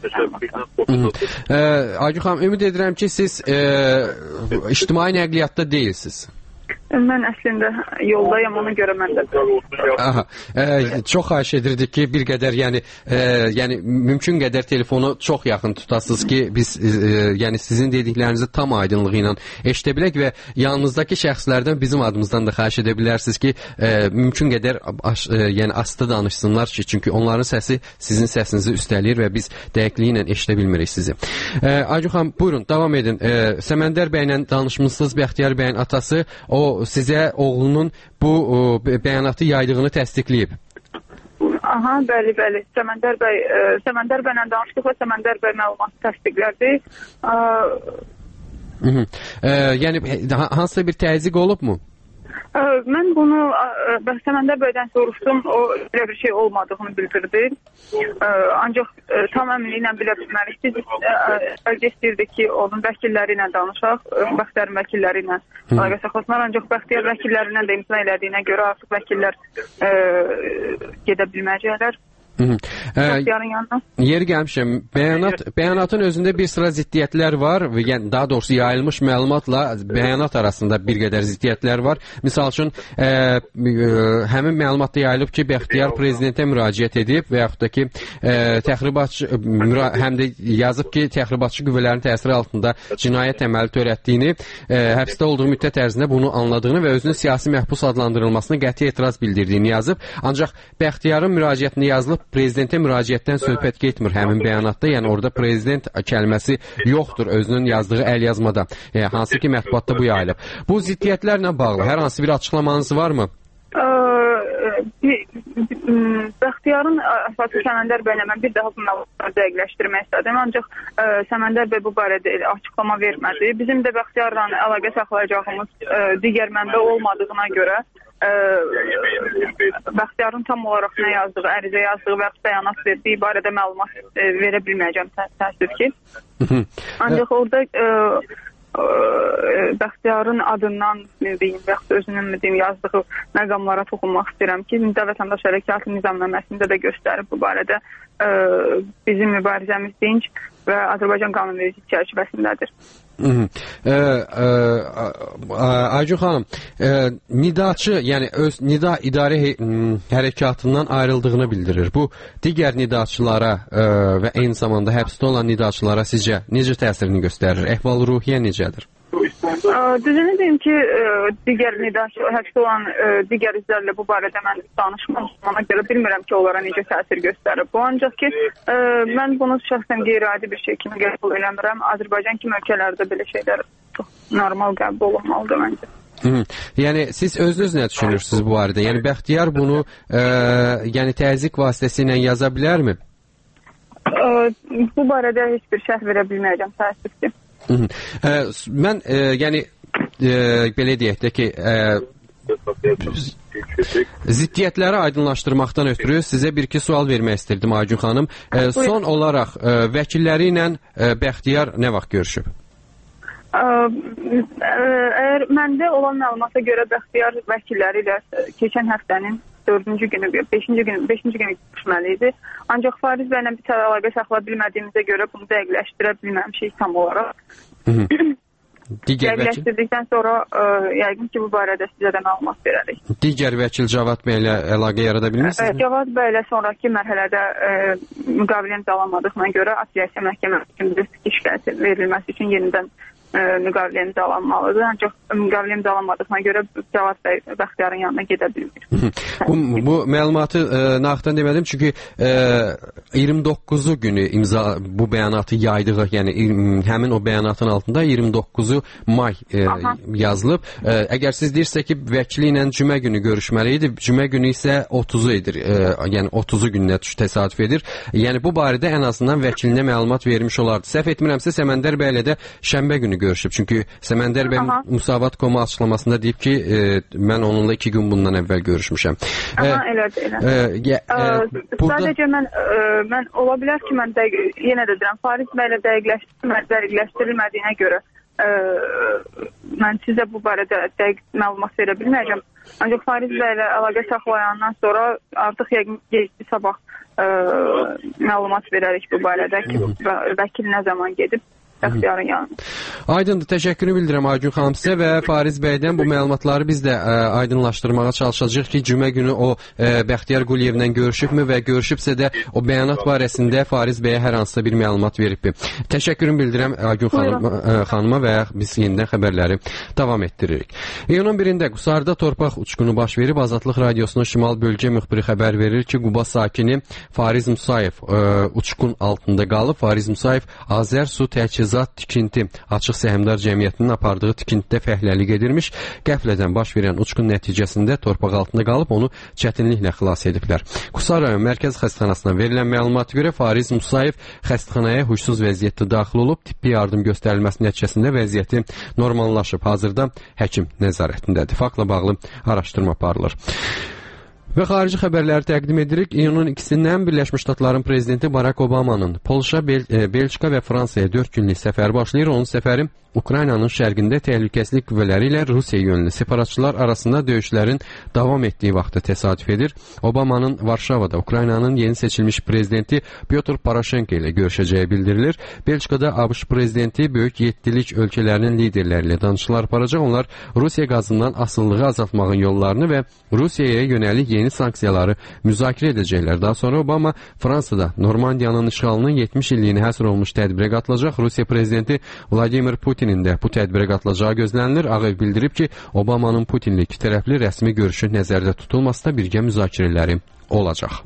Aygun xanım, ümid edirəm ki, siz e, ictimai nəqliyyatda deyilsiniz. Mən əslində yoldayam, ona görə mən də. Aha, e, çox xahiş edirdik ki, bir qədər, yəni, e, yəni mümkün qədər telefonu çox yaxın tutasınız ki, biz, e, yəni sizin dediklərinizi tam aydınlığı ilə eşidə bilək və yanınızdakı şəxslərdən bizim adımızdan da xahiş edə bilərsiniz ki, e, mümkün qədər aş, e, yəni asta danışsınlar ki, çünki onların səsi sizin səsinizi üstəlir və biz dəqiqliyi ilə eşidə bilmirik sizi. E, Aygun xanım, buyurun, davam edin. E, Səməndər bəylə danışmışsınız, Bəxtiyar bəyin atası, o sizə oğlunun bu o, bəyanatı yaydığını təsdiqləyib. Aha, bəli, bəli. Səməndər bəy, e, Səməndər bəylə danışdıq və Səməndər bəy məlumatı təsdiqlədi. E, e, yəni hansısa bir təzyiq olubmu? Ə, mən bunu ə, Səməndər bəydən soruşdum, o belə bir şey olmadığını bildirdi. Ə, ancaq ə, tam əminliklə bilə bilmərik. Biz əldə istəyirdik ki, onun vəkilləri ilə danışaq, Bəxtiyarın vəkilləri ilə əlaqə saxlasınlar. Ancaq Bəxtiyar vəkillərindən də imtina elədiyinə görə artıq vəkillər ə, gedə bilməyəcəklər. Bəxtiyarın yanına. Yeri gəlmişəm, bəyanat, bəyanatın özündə bir sıra ziddiyyətlər var, yəni daha doğrusu yayılmış məlumatla bəyanat arasında bir qədər ziddiyyətlər var. Misal üçün, ə, ə, həmin məlumatda yayılıb ki, Bəxtiyar prezidentə müraciət edib və yaxud da ki, ə, təxribatçı, müra, həm də yazıb ki, təxribatçı qüvvələrin təsiri altında cinayət əməli törətdiyini, ə, həbsdə olduğu müddət ərzində bunu anladığını və özünün siyasi məhbus adlandırılmasına qəti etiraz bildirdiyini yazıb. Ancaq Bəxtiyarın müraciətində yazılıb prezidentə müraciətdən söhbət getmir həmin bəyanatda, yəni orada prezident kəlməsi yoxdur özünün yazdığı əl yazmada, yəni, hansı ki mətbuatda bu yayılıb. Bu ziddiyyətlərlə bağlı hər hansı bir açıqlamanız varmı? Bəxtiyarın əsası Səməndər bəylə mən bir daha bu məlumatları dəqiqləşdirmək istədim, ancaq ə, Səməndər bəy bu barədə açıqlama vermədi. Bizim də Bəxtiyarla əlaqə saxlayacağımız ə, digər mənbə olmadığına görə ə, Bəxtiyarın tam olaraq nə yazdığı, ərizə yazdığı və bəyanat verdiyi barədə məlumat ə, verə bilməyəcəm təəssüf ki. Ancaq orada ə, Bəxtiyarın adından deyim, və yaxud özünün deyim, yazdığı məqamlara toxunmaq istəyirəm ki, Nida Vətəndaş Hərəkatı nizamnaməsində də göstərib bu barədə ə, bizim mübarizəmiz dinc və Azərbaycan qanunvericiliyi çərçivəsindədir. Aygun xanım, e, nidaçı, yəni öz nida idarə hərəkatından ayrıldığını bildirir. Bu digər nidaçılara e, və eyni zamanda həbsdə olan nidaçılara sizcə necə təsirini göstərir? Əhval-ruhiyyə necədir? Düzünü deyim ki, digər nidaçı, həbsdə olan digər üzvlərlə bu barədə mən danışmamışam, ona görə bilmirəm ki, onlara necə təsir göstərir. Bu ancaq ki, mən bunu şəxsən qeyri-adi bir şey kimi qəbul eləmirəm. Azərbaycan kimi ölkələrdə belə şeylər çox normal qəbul olunmalıdır məncə. Hı. Yəni siz özünüz nə düşünürsünüz bu barədə? Yəni Bəxtiyar bunu e, yəni təzyiq vasitəsilə yaza bilərmi? E, bu barədə heç bir şərh verə bilməyəcəm, təəssüf ki. Hı -hı. E, mən e, yəni e, belə deyək də ki, e, ziddiyyətləri aydınlaşdırmaqdan ötürü sizə bir-iki sual vermək istirdim Aygun xanım. E, son olaraq e, vəkilləri ilə e, Bəxtiyar nə vaxt görüşüb? Əgər məndə olan məlumata görə Bəxtiyar vəkilləri ilə keçən həftənin dördüncü günü, beşinci günü, beşinci günü görüşməli idi. Ancaq Fariz bəylə bir tər əlaqə saxlaya bilmədiyimizə görə bunu dəqiqləşdirə bilməmişik tam olaraq. Dəqiqləşdirdikdən sonra ə, yəqin ki, bu barədə sizə də məlumat verərik. Digər vəkil Cavad bəylə əlaqə yarada bilmirsiniz mi? Cavad bəylə sonraki mərhələdə ə, müqavilə imzalamadığına görə apellyasiya məhkəməsi üçün şikayət verilməsi üçün yenidən müqavilə imzalanmalıdır. Ancaq müqavilə imzalanmadığına görə Cavad bəy Bəxtiyarın yanına gedə bilmir. bu, bu məlumatı e, nağdan demədim çünki e, iyirmi doqquzu günü imza bu bəyanatı yaydığı, yəni həmin o bəyanatın altında iyirmi doqquzu may e, yazılıb. E, əgər siz deyirsə ki, vəkili ilə cümə günü görüşməli idi, cümə günü isə otuzu edir. E, yəni otuzu gününə təsadüf edir. Yəni bu barədə ən azından vəkilinə məlumat vermiş olardı. Səhv etmirəmsə Səməndər bəylə də şənbə günü görüşüb. Çünki Səməndər bəy Musavat nöqtə com açıqlamasında deyib ki, e, mən onunla iki gün bundan əvvəl görüşmüşəm. Aha, e, elədir, elədir. E, e, e, burada... Sadəcə mən, e, mən ola bilər ki, mən dəqiq, yenə də deyirəm, Fariz bəylə dəqiqləşdirilmədiyinə görə e, mən sizə bu barədə dəqiq məlumat verə bilməyəcəm. Ancaq Fariz bəylə əlaqə saxlayandan sonra artıq yəqin gecə sabah e, məlumat verərik bu barədə ki, vəkil nə zaman gedib. Bəxtiyarın yanında. Aydındır, təşəkkürü bildirəm Aygün xanım sizə və Fariz bəydən bu məlumatları biz də ə, aydınlaşdırmağa çalışacağıq ki, cümə günü o ə, Bəxtiyar Quliyevlə görüşübmü və görüşübsə də o bəyanat barəsində Fariz bəyə hər hansısa bir məlumat veribmi. Təşəkkürümü bildirəm Aygün xanım, ə, xanıma və biz yenidən xəbərləri davam etdiririk. İyunun birində Qusarda torpaq uçqunu baş verib, Azadlıq Radiosunun Şimal bölgə müxbiri xəbər verir ki, Quba sakini Fariz Musayev ə, uçqun altında qalıb. Fariz Musayev Azər Su Təchizat Tikinti Açıq Səhmdar Cəmiyyətinin apardığı tikintidə fəhləlik edirmiş. Qəflədən baş verən uçqun nəticəsində torpaq altında qalıb, onu çətinliklə xilas ediblər. Qusar rayon mərkəz xəstəxanasına verilən məlumata görə Fariz Musayev xəstəxanaya huşsuz vəziyyətdə daxil olub, tibbi yardım göstərilməsi nəticəsində vəziyyəti normallaşıb. Hazırda həkim nəzarətindədir. Faktla bağlı araşdırma aparılır. Və xarici xəbərləri təqdim edirik. İyunun ikisindən Birləşmiş Ştatların prezidenti Barack Obama'nın Polşa, Bel Belçika və Fransaya dörd günlük səfər başlayır. Onun səfəri Ukraynanın şərqində təhlükəsizlik qüvvələri ilə Rusiya yönlü separatçılar arasında döyüşlərin davam etdiyi vaxtda təsadüf edir. Obama'nın Varşavada Ukraynanın yeni seçilmiş prezidenti Pyotr Poroshenko ilə görüşəcəyi bildirilir. Belçikada ABŞ prezidenti böyük yeddilik ölkələrinin liderləri ilə danışıqlar aparacaq. Onlar Rusiya qazından asılılığı azaltmağın yollarını və Rusiyaya yönəlik yeni sanksiyaları müzakirə edəcəklər. Daha sonra Obama Fransada Normandiyanın işğalının yetmiş illiyini həsr olmuş tədbirə qatılacaq. Rusiya prezidenti Vladimir Putin də bu tədbirə qatılacağı gözlənilir. Ağ Ev bildirib ki, Obama'nın Putinlə iki tərəfli rəsmi görüşü nəzərdə tutulması da birgə müzakirələri olacaq.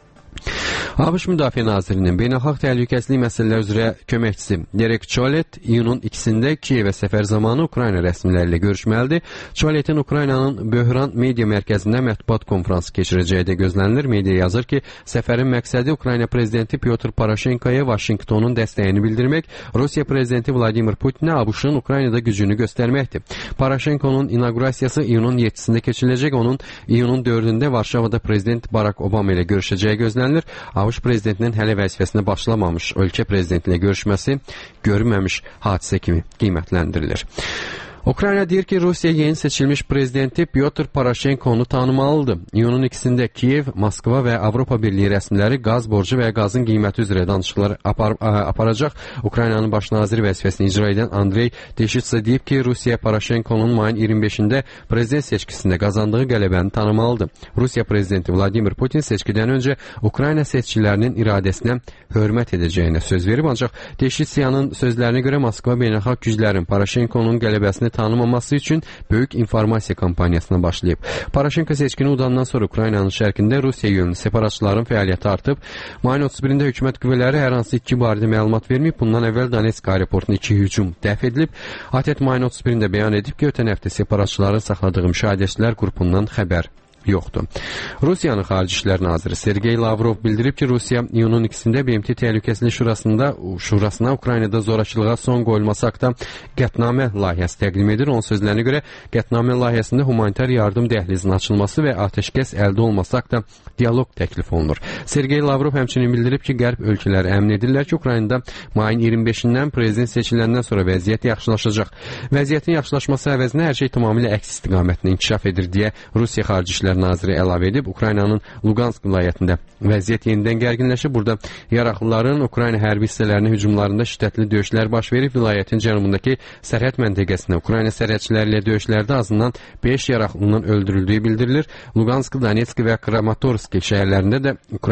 ABŞ Müdafiə Nazirinin beynəlxalq təhlükəsizlik məsələləri üzrə köməkçisi Derek Chollet iyunun ikisində Kiyevə səfər zamanı Ukrayna rəsmiləri ilə görüşməlidir. Chollet'in Ukraynanın Böhran media mərkəzində mətbuat konfransı keçirəcəyi də gözlənilir. Media yazır ki, səfərin məqsədi Ukrayna prezidenti Pyotr Poroshenkoya Vaşinqtonun dəstəyini bildirmək, Rusiya prezidenti Vladimir Putinə ABŞ-ın Ukraynada gücünü göstərməkdir. Poroshenkonun inaugurasiyası iyunun yeddisində keçiriləcək. Onun iyunun dördündə Varşavada prezident Barack Obama ilə görüşəcəyi gözlənilir. ABŞ prezidentinin hələ vəzifəsinə başlamamış ölkə prezidenti ilə görüşməsi görünməmiş hadisə kimi qiymətləndirilir. Ukrayna deyir ki, Rusiya yeni seçilmiş prezidenti Pyotr Poroshenkonu tanımalıdır. İyunun ikisində Kiyev, Moskva və Avropa Birliyi rəsmiləri qaz borcu və qazın qiyməti üzrə danışıqlar apar aparacaq. Ukraynanın baş naziri vəzifəsini icra edən Andrey Deşitsə deyib ki, Rusiya Poroshenkonun mayın iyirmi beşində prezident seçkisində qazandığı qələbəni tanımalıdır. Rusiya prezidenti Vladimir Putin seçkidən öncə Ukrayna seçkilərinin iradəsinə hörmət edəcəyinə söz verib, ancaq Deşitsanın sözlərinə görə Moskva beynəlxalq güclərin Poroshenkonun qələbəsini tanımaması üçün böyük informasiya kampaniyasına başlayıb. Poroshenko seçkini udandan sonra Ukraynanın şərqində Rusiya yönlü separatçıların fəaliyyəti artıb. Mayın otuz birində hökumət qüvvələri hər hansı iki barədə məlumat verməyib. Bundan əvvəl Donetsk aeroportuna iki hücum dəf edilib. A T E T mayın otuz birində bəyan edib ki, ötən həftə separatçıların saxladığı müşahidəçilər qrupundan xəbər yoxdur. Rusiyanın Xarici İşlər Naziri Sergey Lavrov bildirib ki, Rusiya iyunun ikisində B M T Təhlükəsizlik Şurasında Şurasına Ukraynada zorakılığa son qoyulması haqqında qətnamə layihəsi təqdim edir. Onun sözlərinə görə qətnamə layihəsində humanitar yardım dəhlizinin açılması və atəşkəs əldə olması haqqında dialoq təklif olunur. Sergey Lavrov həmçinin bildirib ki, Qərb ölkələri əmin edirlər ki, Ukraynada mayın iyirmi beşindən prezident seçiləndən sonra vəziyyət yaxşılaşacaq. Vəziyyətin yaxşılaşması əvəzinə hər şey tamamilə əks istiqamətlə inkişaf edir deyə Rusiya Xarici İşlər Naziri əlavə edib. Ukraynanın Luqansk vilayətində vəziyyət yenidən gərginləşib. Burada yaraqlıların Ukrayna hərbi hissələrinin hücumlarında şiddətli döyüşlər baş verib. Vilayətin cənubundakı sərhəd məntəqəsində Ukrayna sərhədçiləri ilə döyüşlərdə azından beş yaraqlının öldürüldüyü bildirilir. Luqansk, Donetsk və Kramatorsk şəhərlərində də Ukrayna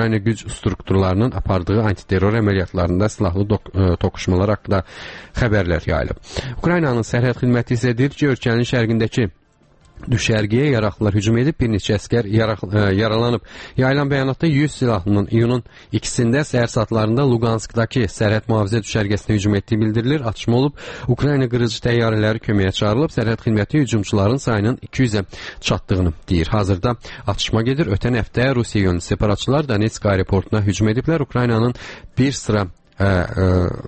Ukrayna güc strukturlarının apardığı antiterror əməliyyatlarında silahlı toqquşmalar haqqında xəbərlər yayılıb. Ukraynanın sərhəd xidməti isə deyir ki, ölkənin şərqindəki düşərgəyə yaraqlılar hücum edib, bir neçə əskər yaraq, ə, yaralanıb. Yayılan bəyanatda yüz silahının iyunun ikisində səhər saatlarında Luganskdakı sərhəd mühafizə düşərgəsinə hücum etdiyi bildirilir. Atışma olub, Ukrayna qırıcı təyyarələri köməyə çağırılıb, sərhəd xidməti hücumçuların sayının iki yüzə çatdığını deyir. Hazırda atışma gedir. Ötən həftə Rusiya yönlü separatçılar Donetsk aeroportuna hücum ediblər. Ukraynanın bir sıra Ə, ə,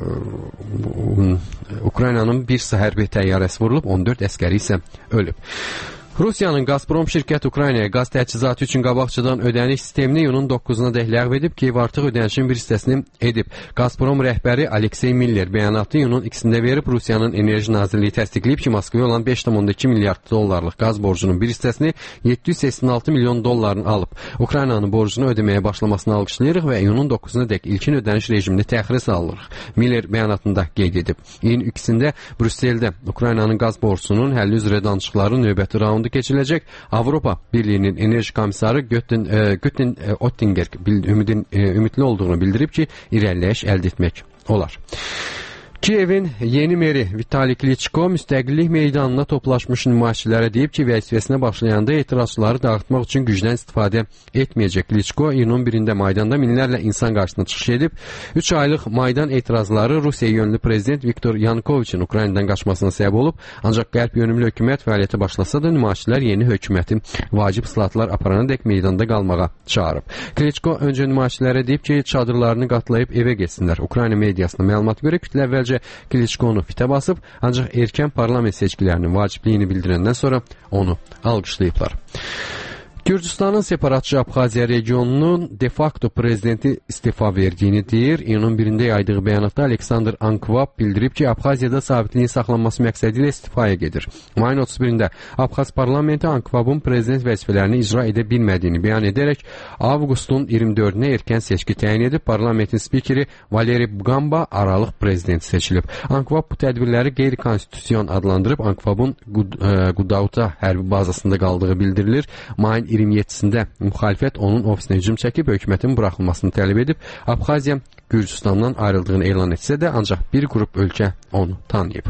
Ukraynanın bir sıra hərbi təyyarəsi vurulub, on dörd əskəri isə ölüb. Rusiyanın Gazprom şirkəti Ukraynaya qaz təchizatı üçün qabaqçadan ödəniş sistemini iyunun doqquzuna dək ləğv edib ki, artıq ödənişin bir hissəsini edib. Gazprom rəhbəri Aleksey Miller bəyanatı iyunun ikisində verib. Rusiyanın Enerji Nazirliyi təsdiqləyib ki, Moskvaya olan beş tam iki milyard dollarlıq qaz borcunun bir hissəsini yeddi yüz səksən altı milyon dollarını alıb. Ukraynanın borcunu ödəməyə başlamasını alqışlayırıq və iyunun doqquzuna dək ilkin ödəniş rejimini təxirə salırıq. Miller bəyanatında qeyd edib. İyun ikisində Brüsseldə Ukraynanın qaz borcunun həlli üzrə danışıqları növbəti raund keçiriləcək. Avropa Birliyinin enerji komissarı Götten, e, Götten e, Oettinger ümidin, e, ümidli olduğunu bildirib ki, irəliləyiş əldə etmək olar. Kiyevin yeni meri Vitali Klitschko müstəqillik meydanına toplaşmış nümayişçilərə deyib ki, vəzifəsinə başlayanda etirazçıları dağıtmaq üçün gücdən istifadə etməyəcək. Klitschko iyunun birində Maydanda minlərlə insan qarşısına çıxış edib. üç aylıq Maydan etirazları Rusiya yönlü prezident Viktor Yanukoviçin Ukraynadan qaçmasına səbəb olub. Ancaq qərb yönümlü hökumət fəaliyyətə başlasa da nümayişçilər yeni hökumətin vacib islahatlar aparana dək meydanda qalmağa çağırıb. Klitschko öncə nümayişçilərə deyib ki, çadırlarını qatlayıb evə getsinlər. Ukrayna mediasına məlumata görə kütlə əvvəlcə Klitschko-nu fitə basıb, ancaq erkən parlament seçkilərinin vacibliyini bildirəndən sonra onu alqışlayıblar. Gürcüstanın separatçı Abxaziya regionunun de facto prezidenti istifa verdiyini deyir. İyunun birində yaydığı bəyanatda Aleksandr Ankvab bildirib ki, Abxaziyada sabitliyin saxlanması məqsədi ilə istifaya gedir. Mayın otuz birində Abxaz parlamenti Ankvabın prezident vəzifələrini icra edə bilmədiyini bəyan edərək avqustun iyirmi dördünə erkən seçki təyin edib. Parlamentin spikeri Valeri Bgamba aralıq prezident seçilib. Ankvab bu tədbirləri qeyri-konstitusiyon adlandırıb. Ankvabın Qudauta hərbi bazasında qaldığı bildirilir. Mayın iyirmi yeddisində müxalifət onun ofisinə hücum çəkib, hökumətin buraxılmasını tələb edib. Abxaziya Gürcüstandan ayrıldığını elan etsə də, ancaq bir qrup ölkə onu tanıyıb.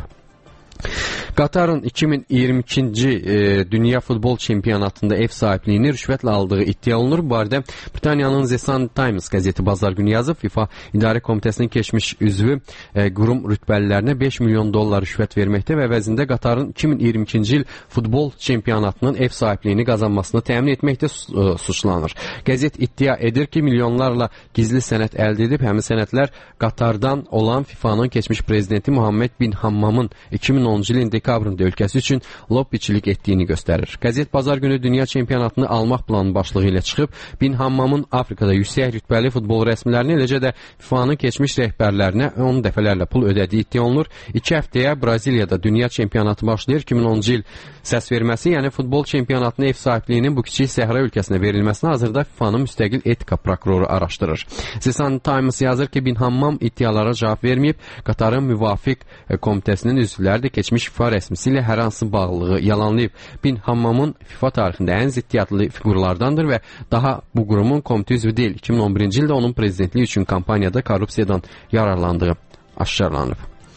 Qatarın iki min iyirmi ikinci e, Dünya Futbol Çempionatında ev sahibliyini rüşvətlə aldığı iddia olunur. Bu barədə Britaniyanın The Sun Times qəzeti bazar günü yazıb. FIFA İdarə Komitəsinin keçmiş üzvü e, qurum rütbəlilərinə beş milyon dollar rüşvət verməkdə və əvəzində Qatarın iki min iyirmi ikinci il futbol çempionatının ev sahibliyini qazanmasını təmin etməkdə e, suçlanır. Qəzet iddia edir ki, milyonlarla gizli sənəd əldə edib, həmin sənədlər Qatardan olan FIFA'nın keçmiş prezidenti Muhammed bin Hammamın iki min onuncu ilin dekabrında ölkəsi üçün lobbiçilik etdiyini göstərir. Qəzet bazar günü dünya çempionatını almaq planı başlığı ilə çıxıb, bin Hammamın Afrikada yüksək rütbəli futbol rəsmilərini, eləcə də FIFA'nın keçmiş rəhbərlərinə on dəfələrlə pul ödədiyi iddia olunur. İki həftəyə Braziliyada dünya çempionatı başlayır. iki min onuncu il səs verməsi, yəni futbol çempionatının ev sahibliyinin bu kiçik səhra ölkəsinə verilməsini hazırda FIFA'nın müstəqil etika prokuroru araşdırır. The Sun Times yazır ki, bin Hammam iddialara cavab verməyib. Qatarın müvafiq komitəsinin üzvləri də keçmiş FIFA rəsmisi ilə hər hansı bağlılığı yalanlayıb. Bin Hammamın FIFA tarixində ən ziddiyyatlı fiqurlardandır və daha bu qurumun komitə üzvü deyil. iki min on birinci ildə onun prezidentliyi üçün kampaniyada korrupsiyadan yararlandığı aşkarlanıb.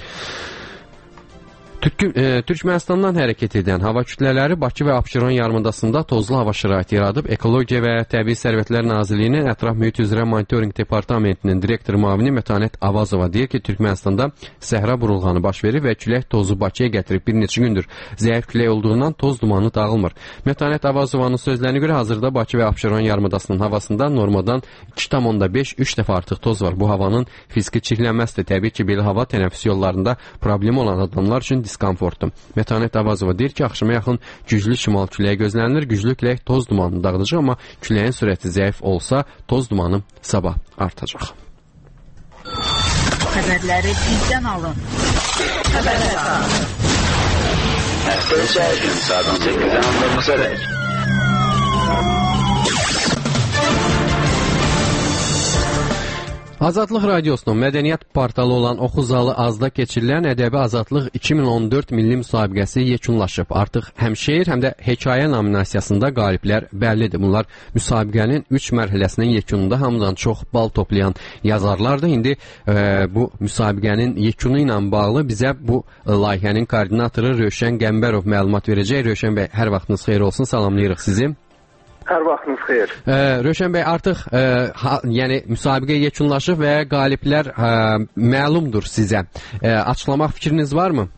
Türk, e, Türkmenistandan hərəkət edən hava kütlələri Bakı və Abşeron yarımadasında tozlu hava şəraiti yaradıb. Ekologiya və Təbii Sərvətlər Nazirliyinin Ətraf Mühit üzrə Monitoring Departamentinin direktor müavini Mətanət Avazova deyir ki, Türkmenistanda səhra burulğanı baş verir və külək tozu Bakıya gətirib bir neçə gündür. Zəif külək olduğundan toz dumanı dağılmır. Mətanət Avazovanın sözlərinə görə hazırda Bakı və Abşeron yarımadasının havasında normadan iki tam beş üç dəfə artıq toz var. Bu havanın fiziki çirklənməsi də təbii ki, belə hava tənəffüs yollarında problem olan adamlar üçün diskomfortdur. Mətanət Avazova deyir ki, axşama yaxın güclü şimal küləyi gözlənilir. Güclü külək toz dumanını dağıdacaq, amma küləyin sürəti zəif olsa, toz dumanı sabah artacaq. Xəbərləri bizdən alın. Xəbərlər. Həftə içi hər gün saat on səkkiz on doqquz dək. Azadlıq Radiosunun mədəniyyət portalı olan Oxuzalı Azda keçirilən Ədəbi Azadlıq iki min on dörd milli müsabiqəsi yekunlaşıb. Artıq həm şeir, həm də hekayə nominasiyasında qaliblər bəllidir. Bunlar müsabiqənin üç mərhələsinin yekununda hamıdan çox bal toplayan yazarlardır. İndi e, bu müsabiqənin yekunu ilə bağlı bizə bu layihənin koordinatoru Rövşən Qəmbərov məlumat verəcək. Rövşən bəy, hər vaxtınız xeyir olsun. Salamlayırıq sizi. Hər vaxtınız xeyir. E, Rövşən bəy, artıq e, ha, yəni müsabiqə yekunlaşıb və qaliblər e, məlumdur sizə. E, açıqlamaq fikriniz varmı?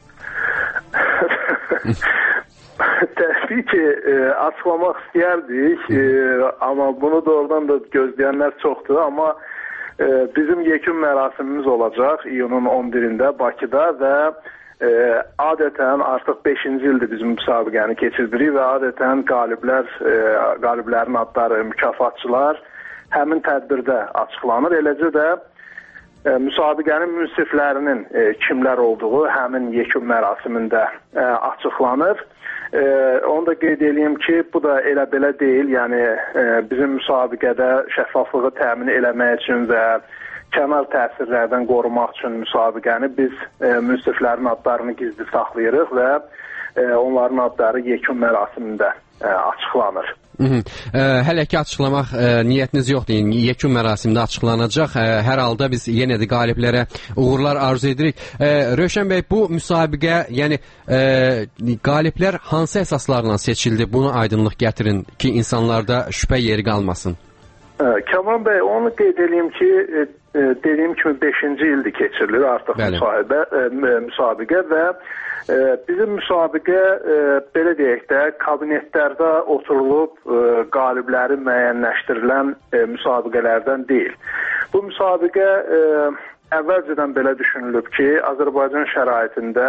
Təbii ki, e, açıqlamaq istəyərdik, e, amma bunu doğrudan da gözləyənlər çoxdur, amma e, bizim yekun mərasimimiz olacaq iyunun on birində Bakıda və E, adətən artıq beşinci ildir biz müsabiqəni keçirdirik və adətən qaliblər, e, qaliblərin adları, mükafatçılar həmin tədbirdə açıqlanır. Eləcə də e, müsabiqənin münsiflərinin e, kimlər olduğu həmin yekun mərasimində e, açıqlanır. E, onu da qeyd edeyim ki, bu da elə belə deyil, yəni e, bizim müsabiqədə şəffaflığı təmin eləmək üçün və kənar təsirlərdən qorumaq üçün müsabiqəni biz e, münsiflərin adlarını gizli saxlayırıq və e, onların adları yekun mərasimində e, açıqlanır. Hı -hı. E, hələ ki açıqlamaq e, niyyətiniz yoxdur. Yəni, yekun mərasimdə açıqlanacaq. E, hər halda biz yenə də qaliblərə uğurlar arzu edirik. E, Rövşən bəy, bu müsabiqə, yəni e, qaliblər hansı əsaslarla seçildi? Bunu aydınlıq gətirin ki, insanlarda şübhə yeri qalmasın. Kamran bəy, onu qeyd edeyim ki, dediyim kimi beşinci ildir keçirilir artıq müsahibə, müsabiqə və bizim müsabiqə belə deyək də kabinetlərdə oturulub qalibləri müəyyənləşdirilən müsabiqələrdən deyil. Bu müsabiqə əvvəlcədən belə düşünülüb ki, Azərbaycan şəraitində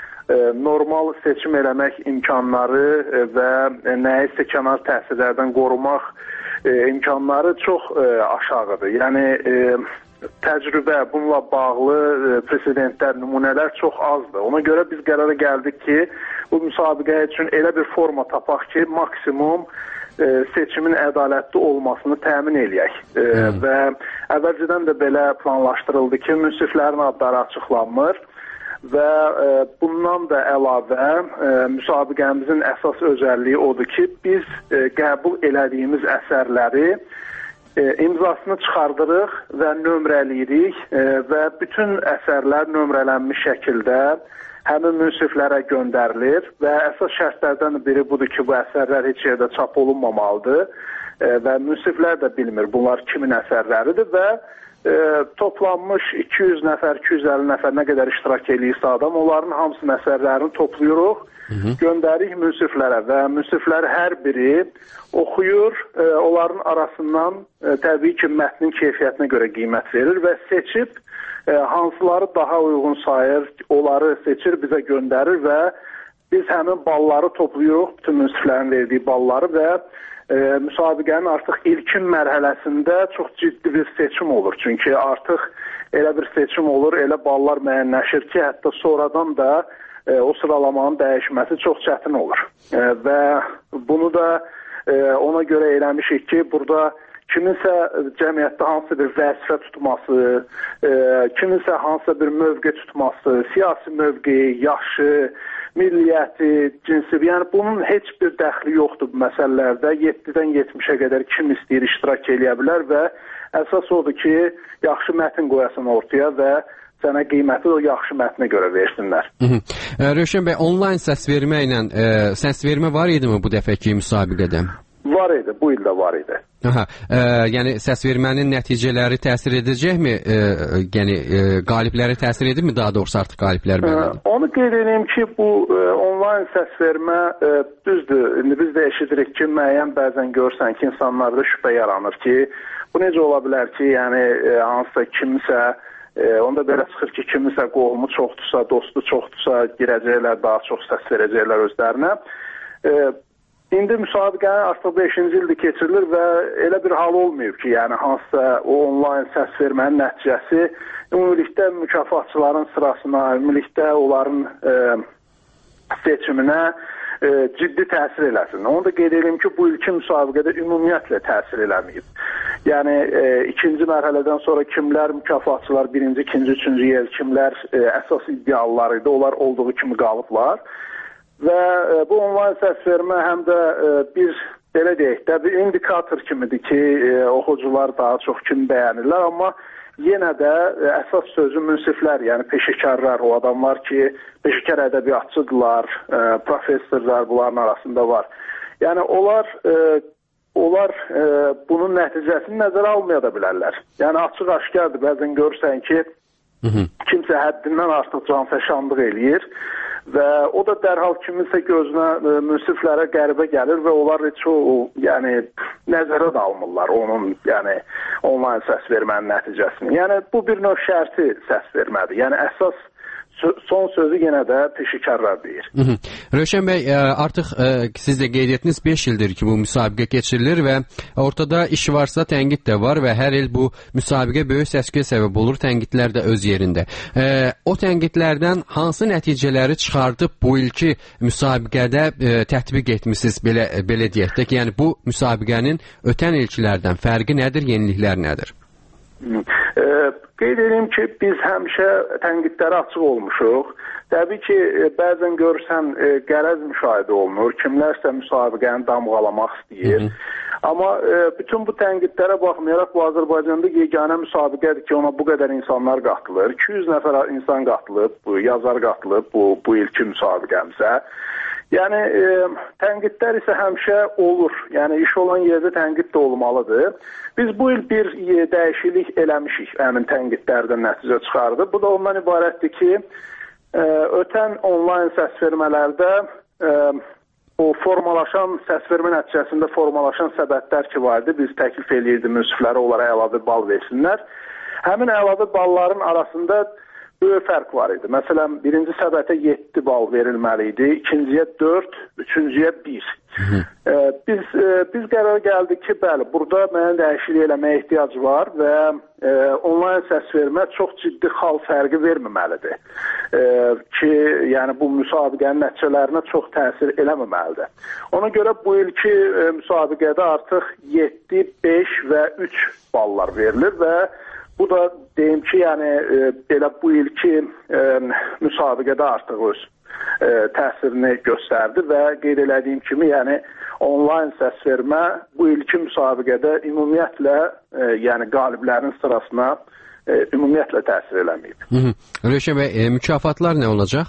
normal seçim eləmək imkanları və nəyisə kənar təsirlərdən qorumaq E, imkanları çox e, aşağıdır. Yəni e, təcrübə, bununla bağlı e, presidentlər, nümunələr çox azdır. Ona görə biz qərara gəldik ki, bu müsabiqə üçün elə bir forma tapaq ki, maksimum e, seçimin ədalətli olmasını təmin eləyək. E, və əvvəlcədən də belə planlaşdırıldı ki, münsiflərin adları açıqlanmır. Və e, bundan da əlavə e, müsabiqəmizin əsas özəlliyi odur ki, biz e, qəbul elədiyimiz əsərləri e, imzasını çıxardırıq və nömrələyirik e, və bütün əsərlər nömrələnmiş şəkildə həmin münsiflərə göndərilir və əsas şərtlərdən biri budur ki, bu əsərlər heç yerdə çap olunmamalıdır e, və münsiflər də bilmir bunlar kimin əsərləridir və E, toplanmış iki yüz nəfər, iki yüz əlli nəfər nə qədər iştirak eləyirsə adam, onların hamısının əsərlərini toplayırıq, göndərik münsiflərə və münsiflər hər biri oxuyur, e, onların arasından e, təbii ki, mətnin keyfiyyətinə görə qiymət verir və seçib e, hansıları daha uyğun sayır, onları seçir, bizə göndərir və biz həmin balları toplayırıq, bütün münsiflərin verdiyi balları və E, müsabiqənin artıq ilkin mərhələsində çox ciddi bir seçim olur. Çünki artıq elə bir seçim olur, elə ballar müəyyənləşir ki, hətta sonradan da e, o sıralamanın dəyişməsi çox çətin olur. E, və bunu da e, ona görə eləmişik ki, burada kiminsə cəmiyyətdə hansı bir vəzifə tutması, e, kiminsə hansısa bir mövqe tutması, siyasi mövqe, yaşı, milliyyəti, cinsi, yəni bunun heç bir dəxli yoxdur bu məsələlərdə. yeddidən yetmişə qədər kim istəyir iştirak eləyə bilər və əsas odur ki, yaxşı mətn qoyasan ortaya və sənə qiyməti o yaxşı mətnə görə versinlər. Hı -hı. E, Rövşən bəy, onlayn səsvermə ilə e, səsvermə var idi mi bu dəfəki müsabiqədə? Var idi, bu ildə var idi. Aha, e, yəni səsvermənin nəticələri təsir edəcəkmi? E, yəni e, qalibləri təsir edirmi daha doğrusu artıq qaliblər bəllidir? E, onu qeyd edeyim ki, bu e, onlayn səsvermə e, düzdür. İndi biz də eşidirik ki, müəyyən bəzən görsən ki, insanlarda şübhə yaranır ki, bu necə ola bilər ki, yəni e, hansısa kimsə e, onda belə çıxır ki, kimisə qohumu çoxdursa, dostu çoxdursa girəcəklər, daha çox səs verəcəklər özlərinə. E, İndi müsabiqənin artıq beşinci ildir keçirilir və elə bir hal olmayıb ki, yəni hansısa o onlayn səs vermənin nəticəsi ümumilikdə mükafatçıların sırasına, ümumilikdə onların e, seçiminə e, ciddi təsir eləsin. Onu da qeyd edeyim ki, bu ilkin müsabiqədə ümumiyyətlə təsir eləməyib. Yəni e, ikinci mərhələdən sonra kimlər mükafatçılar, birinci, ikinci, üçüncü yer, kimlər e, əsas iddialılar idi, onlar olduğu kimi qalıblar. Və e, bu onlayn səsvermə həm də e, bir belə deyək də bir indikator kimidir ki, e, oxucular daha çox kimi bəyənirlər, amma yenə də e, əsas sözü münsiflər, yəni peşəkarlar, o adamlar ki, peşəkar ədəbiyyatçıdırlar, e, professorlar bunların arasında var. Yəni onlar e, onlar e, bunun nəticəsini nəzərə almaya da bilərlər. Yəni açıq aşkardır, bəzən görürsən ki, Hı -hı. kimsə həddindən artıq canfəşanlıq eləyir və o da dərhal kiminsə gözünə e, münsiflərə qəribə gəlir və onlar çoğu yəni nəzərə də almırlar onun yəni onlayn səs vermənin nəticəsini. Yəni bu bir növ şərti səs vermədir. Yəni əsas son sözü yenə də peşəkarlar deyir. Hı -hı. Rövşən bəy, artıq siz də qeyd etdiniz, beş ildir ki, bu müsabiqə keçirilir və ortada iş varsa tənqid də var və hər il bu müsabiqə böyük səs-küyə səbəb olur, tənqidlər də öz yerində. O tənqidlərdən hansı nəticələri çıxardıb bu ilki müsabiqədə tətbiq etmisiniz, belə belə deyək də ki, yəni bu müsabiqənin ötən ilkilərdən fərqi nədir, yeniliklər nədir? E, qeyd edeyim ki, biz həmişə tənqidlərə açıq olmuşuq. Təbii ki, e, bəzən görürsən e, qərəz müşahidə olunur, kimlərsə müsabiqəni damğalamaq istəyir. Hı -hı. Amma e, bütün bu tənqidlərə baxmayaraq bu Azərbaycanda yeganə müsabiqədir ki, ona bu qədər insanlar qatılır. iki yüz nəfər insan qatılıb, bu yazar qatılıb bu bu ilki müsabiqəmizə. Yəni e, tənqidlər isə həmişə olur. Yəni iş olan yerdə tənqid də olmalıdır. Biz bu il bir e, dəyişiklik eləmişik, həmin tənqidlərdən nəticə çıxardı. Bu da ondan ibarətdir ki, e, ötən onlayn səsvermələrdə e, o formalaşan səsvermə nəticəsində formalaşan səbətlər ki vardı, biz təklif eləyirdik münsiflərə onlara əlavə bal versinlər. Həmin əlavə balların arasında böyük fərq var idi. Məsələn, birinci səbətə yeddi bal verilməli idi, ikinciyə dörd, üçüncüyə bir. Ee, biz e, biz qərar gəldik ki, bəli, burada mənə dəyişiklik eləməyə ehtiyac var və e, onlayn səs vermə çox ciddi xal fərqi verməməlidir. E, ki, yəni bu müsabiqənin nəticələrinə çox təsir eləməməlidir. Ona görə bu ilki e, müsabiqədə artıq yeddi, beş və üç ballar verilir və bu da deyim ki, yəni e, belə bu ilki e, müsabiqədə artıq öz e, təsirini göstərdi və qeyd elədiyim kimi, yəni onlayn səsvermə bu ilki müsabiqədə ümumiyyətlə e, yəni qaliblərin sırasına e, ümumiyyətlə təsir eləməyib. Rövşən bəy, e, mükafatlar nə olacaq?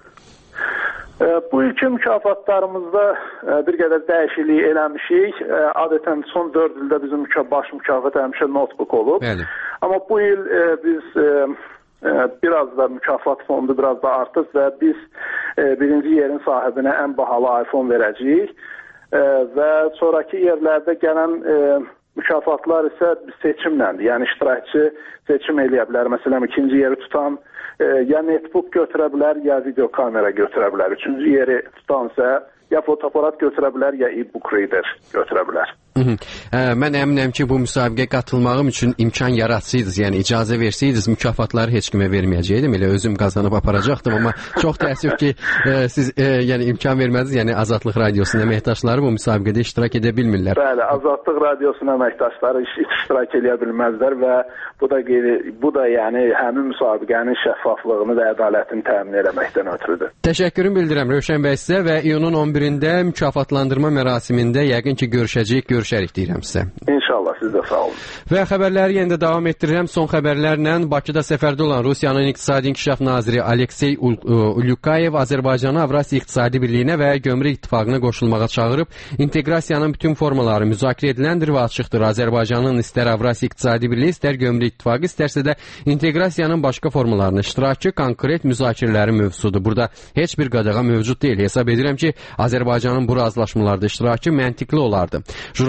E, bu ilki mükafatlarımızda e, bir qədər dəyişiklik eləmişik. E, adətən son dörd ildə bizim müka baş mükafat həmişə notebook olub. Bəli. Amma bu il e, biz e, e, biraz da mükafat fondu biraz da artıq və biz e, birinci yerin sahibinə ən bahalı iPhone verəcəyik e, və sonraki yerlərdə gələn e, mükafatlar isə seçimləndir. Yəni iştirakçı seçim eləyə bilər. Məsələn, ikinci yeri tutan e, ya netbook götürə bilər, ya video kamera götürə bilər. Üçüncü yeri tutansa ya fotoaparat götürə bilər, ya e-book reader götürə bilər. Hı -hı. Ə, mən əminəm ki, bu müsabiqəyə qatılmağım üçün imkan yaratsaydınız, yəni icazə versaydınız, mükafatları heç kimə verməyəcəkdim, elə özüm qazanıb aparacaqdım, amma çox təəssüf ki, ə, siz ə, yəni imkan vermədiniz, yəni Azadlıq Radiosunun əməkdaşları bu müsabiqədə iştirak edə bilmirlər. Bəli, Azadlıq Radiosunun əməkdaşları iştirak edə bilməzlər və bu da bu da yəni həmin müsabiqənin şəffaflığını və ədalətini təmin etməkdən ötürüdür. Təşəkkürüm bildirəm Rövşən bəy sizə və iyunun on birində mükafatlandırma mərasimində yəqin ki, görüşəcəyik, görüşərik deyirəm sizə. İnşallah, siz də sağ olun. Və xəbərləri yenə də davam etdirirəm. Son xəbərlərlə Bakıda səfərdə olan Rusiyanın İqtisadi İnkişaf Naziri Aleksey Ulyukayev Azərbaycanı Avrasiya İqtisadi Birliyinə və Gömrük İttifaqına qoşulmağa çağırıb, inteqrasiyanın bütün formaları müzakirə ediləndir və açıqdır. Azərbaycanın istər Avrasiya İqtisadi Birliyi, istər Gömrük İttifaqı, istərsə də inteqrasiyanın başqa formalarının iştirakı konkret müzakirələrin mövzusudur. Burada heç bir qadağa mövcud deyil. Hesab edirəm ki, Azərbaycanın bu razılaşmalarda iştirakı məntiqli olardı. Jurnalist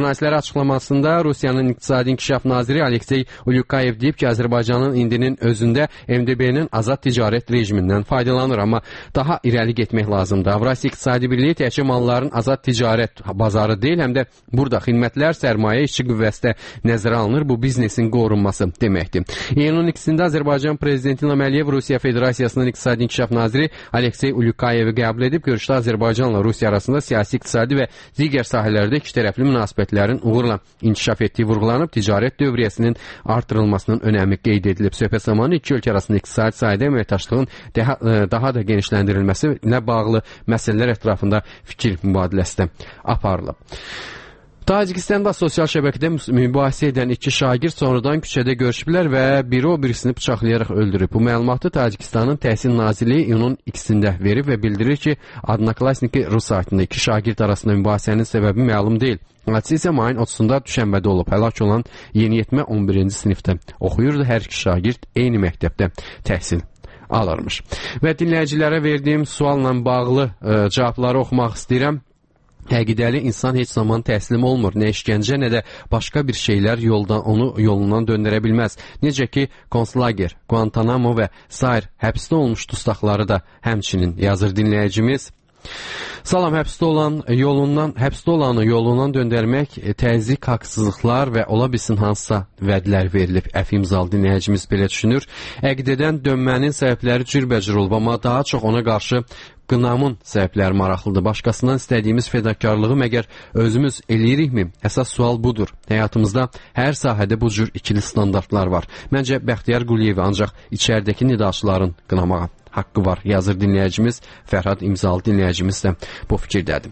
Nazirləri açıqlamasında Rusiyanın İqtisadi İnkişaf Naziri Aleksey Ulyukayev deyib ki, Azərbaycanın indinin özündə M D B-nin azad ticarət rejimindən faydalanır, amma daha irəli getmək lazımdır. Avrasiya İqtisadi Birliyi təkcə malların azad ticarət bazarı deyil, həm də burada xidmətlər, sərmayə, işçi qüvvəsi də nəzərə alınır. Bu biznesin qorunması deməkdir. İyunun ikisində Azərbaycan Prezidenti İlham Əliyev Rusiya Federasiyasının İqtisadi İnkişaf Naziri Aleksey Ulyukayevi qəbul edib, görüşdə Azərbaycanla Rusiya arasında siyasi, iqtisadi və digər sahələrdə ikitərəfli münasibətlərin uğurla inkişaf etdiyi vurğulanıb, ticarət dövriyyəsinin artırılmasının önəmi qeyd edilib. Söhbət zamanı iki ölkə arasında iqtisadi sahədə əməkdaşlığın daha, daha da genişləndirilməsi ilə bağlı məsələlər ətrafında fikir mübadiləsi də aparılıb. Tacikistanda sosial şəbəkədə mübahisə edən iki şagird sonradan küçədə görüşüblər və biri o birisini bıçaqlayaraq öldürüb. Bu məlumatı Tacikistanın Təhsil Nazirliyi iyunun ikisində verib və bildirir ki, Adnaklasniki Rus saytında iki şagird arasında mübahisənin səbəbi məlum deyil. Hadisə isə mayın otuzunda Düşənbədə olub. Həlak olan yeniyetmə on birinci sinifdə oxuyurdu. Hər iki şagird eyni məktəbdə təhsil alırmış. Və dinləyicilərə verdiyim sualla bağlı ə, cavabları oxumaq istəyirəm. Həqiqətən insan heç zaman təslim olmur. Nə işgəncə, nə də başqa bir şeylər yoldan onu yolundan döndərə bilməz. Necə ki, konslager, Guantanamo və sair həbsdə olmuş dustaqları da həmçinin yazır dinləyicimiz. Salam, həbsdə olan yolundan, həbsdə olanı yolundan döndərmək, təzyiq, haqsızlıqlar və ola bilsin hansısa vədlər verilib. Əf imzalı dinləyicimiz belə düşünür. Əqdədən dönmənin səbəbləri cürbəcür olub, amma daha çox ona qarşı qınamın səbəbləri maraqlıdır. Başqasından istədiyimiz fədakarlığı məgər özümüz eləyirikmi? Əsas sual budur. Həyatımızda hər sahədə bu cür ikili standartlar var. Məncə Bəxtiyar Quliyevi ancaq içəridəki nidaçıların qınamağa haqqı var, yazır dinləyicimiz. Fərhad imzalı dinləyicimiz də bu fikirdədir.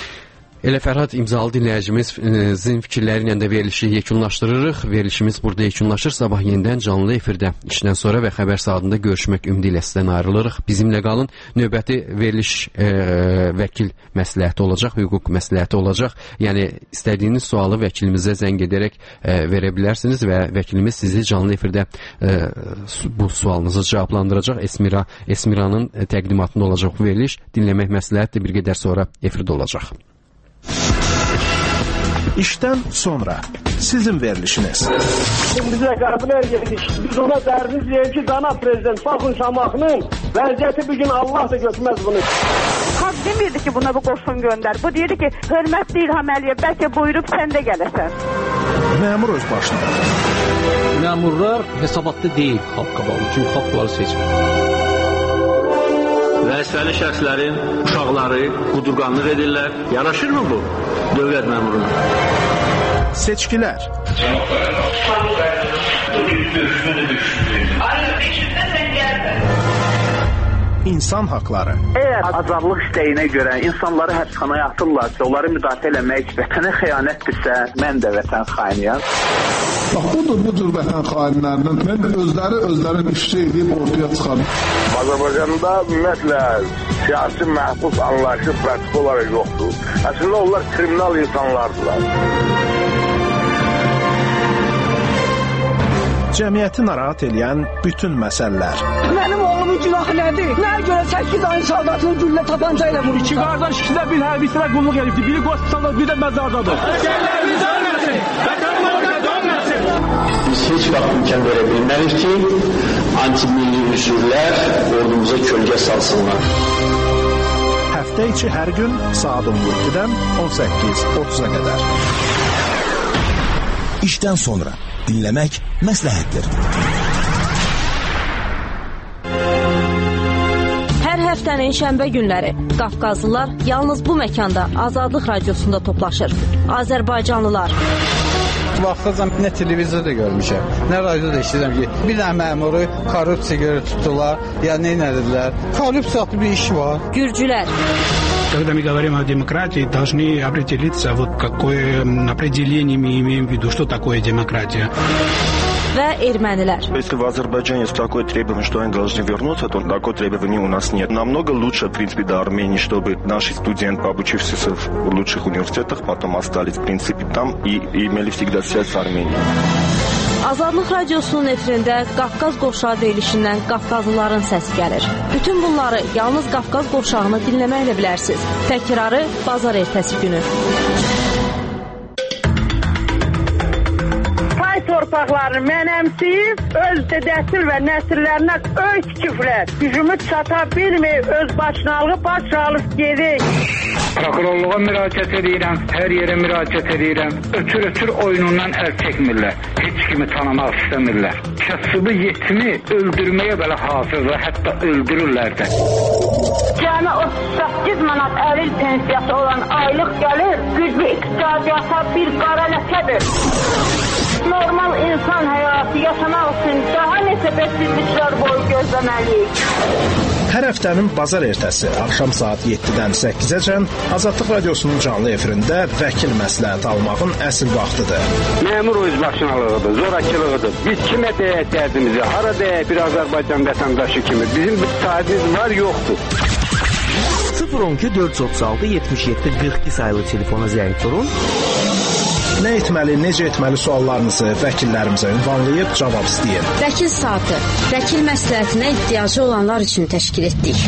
Elə Fərhad imzalı dinləyicimizin fikirləri ilə də verilişi yekunlaşdırırıq. Verilişimiz burada yekunlaşır. Sabah yenidən canlı efirdə işdən sonra və xəbər saatında görüşmək ümidi ilə sizdən ayrılırıq. Bizimlə qalın. Növbəti veriliş e, vəkil məsləhəti olacaq, hüquq məsləhəti olacaq. Yəni istədiyiniz sualı vəkilimizə zəng edərək e, verə bilərsiniz və vəkilimiz sizi canlı efirdə e, bu sualınızı cavablandıracaq. Esmira, Esmira'nın təqdimatında olacaq bu veriliş. Dinləmək məsləhətdir, bir qədər sonra efirdə olacaq. İşdən sonra sizin verilişiniz. Bizə qəbul edirik. Biz ona dərdiz deyək ki, dana prezident Baxın Şamaxının vəziyyəti bir gün Allah da götürməz bunu. Xalq demirdi ki, buna bu qoşun göndər. Bu deyirdi ki, hörmətli İlham Əliyev, bəlkə buyurub sən də gələsən. Məmur öz başına. Məmurlar hesabatlı deyil xalq qabalı. Çünki xalq bunları seçmir. Vəzifəli şəxslərin uşaqları qudurqanlıq edirlər. Yaraşırmı bu dövlət məmuruna? Seçkilər. İnsan haqları. Əgər azadlıq istəyinə görə insanları həbsxanaya atırlarsa, onları müdafiə eləmək vətənə xəyanətdirsə, mən də vətən xainiyəm. Bax, budur bu cür vətən xainlərindən mən də özləri özlərin işçi edib ortaya çıxarım. Azərbaycanda ümumiyyətlə siyasi məhbus anlayışı pratik olaraq yoxdur. Əslində onlar kriminal insanlardılar. Cəmiyyəti narahat edən bütün məsələlər. Mənim oğlumun günahı nədir? Nəyə görə səkkiz ayın saldatını güllə tapanca ilə vurur? İki qardaş ikisi də bir hərbisinə qulluk edibdir. Biri qospitalda, biri də məzardadır. Ölkələrimiz ölməsin! Vətənimizə dönməsin! Biz heç vaxt imkan verə bilmərik ki, anti-milli üsullər ordumuza kölgə salsınlar. Həftə içi hər gün saat on yeddidən on səkkiz otuz'a qədər. İşdən sonra dinləmək məsləhətdir. Hər həftənin şənbə günləri Qafqazlılar yalnız bu məkanda Azadlıq Radiosunda toplaşır. Azərbaycanlılar. Vaxtacan nə televizorda görmüşəm, nə radioda eşidirəm ki, bir dənə məmuru korrupsiya görə tutdular, ya nə edilər? Korrupsiya bir iş var. Gürcülər. Когда мы говорим о демократии, должны определиться, вот какое определение мы имеем в виду, что такое демократия. Və ermənilər. Если в Азербайджане есть такое требование, что они должны вернуться, то такое требование у нас нет. Намного лучше, в принципе, до Армении, чтобы наши студенты, обучившиеся в лучших университетах, потом остались, в принципе, там и, и имели всегда связь с Арменией. Azadlıq Radiosunun efirində Qafqaz qovşağı deyilişindən Qafqazlıların səsi gəlir. Bütün bunları yalnız Qafqaz qovşağını dinləməklə bilərsiniz. Təkrarı bazar ertəsi günü. torpaqlarını mənəmsiyib, öz dədəsil və nəsillərinə öy tikiblər. Gücümü çata bilməyib, öz başınalığı baş alıb gedik. Prokurorluğa müraciət edirəm, hər yerə müraciət edirəm. Ötür-ötür oyunundan əl çəkmirlər. Heç kimi tanımaq istəmirlər. Kasıbı yetimi öldürməyə belə hazırlar, hətta öldürürlər də. Cəmi otuz səkkiz manat əlil pensiyası olan aylıq gəlir, güclü iqtisadiyyata bir qara ləkədir. Normal insan həyatı yaşamaq üçün daha neçə bəsizliklər boyu gözləməliyik. Hər həftənin bazar ertəsi axşam saat yeddidən səkkizəcən Azadlıq Radiosunun canlı efirində vəkil məsləhəti almağın əsl vaxtıdır. Məmur özbaşınalığıdır, zorakılığıdır. Biz kimə deyək dərdimizi, hara deyək bir Azərbaycan vətəndaşı kimi. Bizim bir sahibimiz var, yoxdur. sıfır on iki dörd yüz otuz altı yetmiş yeddi qırx iki sayılı telefona zəng vurun. Nə etməli, necə etməli suallarınızı vəkillərimizə ünvanlayıb cavab istəyin. Vəkil saatı, vəkil məsləhətinə ehtiyacı olanlar üçün təşkil etdik.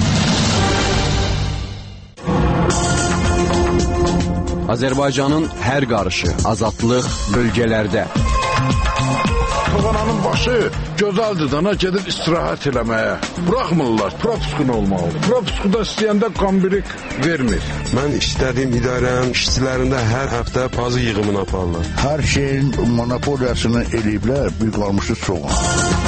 Azərbaycanın hər qarışı, azadlıq bölgələrdə. Fıqananın başı gözəldir dana gedib istirahət eləməyə. Buraxmırlar, propuskun olmalıdır. Propuskuda istəyəndə qambirik vermir. Mən işlədiyim idarənin işçilərində hər həftə pazı yığımını aparırlar. Hər şeyin monopoliyasını eləyiblər, bir qalmışı çox.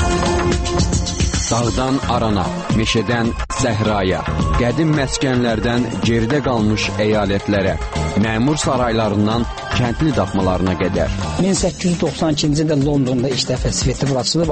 Dağdan arana, meşədən səhraya, qədim məskənlərdən geridə qalmış əyalətlərə, məmur saraylarından kəndli daxmalarına qədər. min səkkiz yüz doxsan ikinci ildə Londonda ilk dəfə sveti buraxıldı.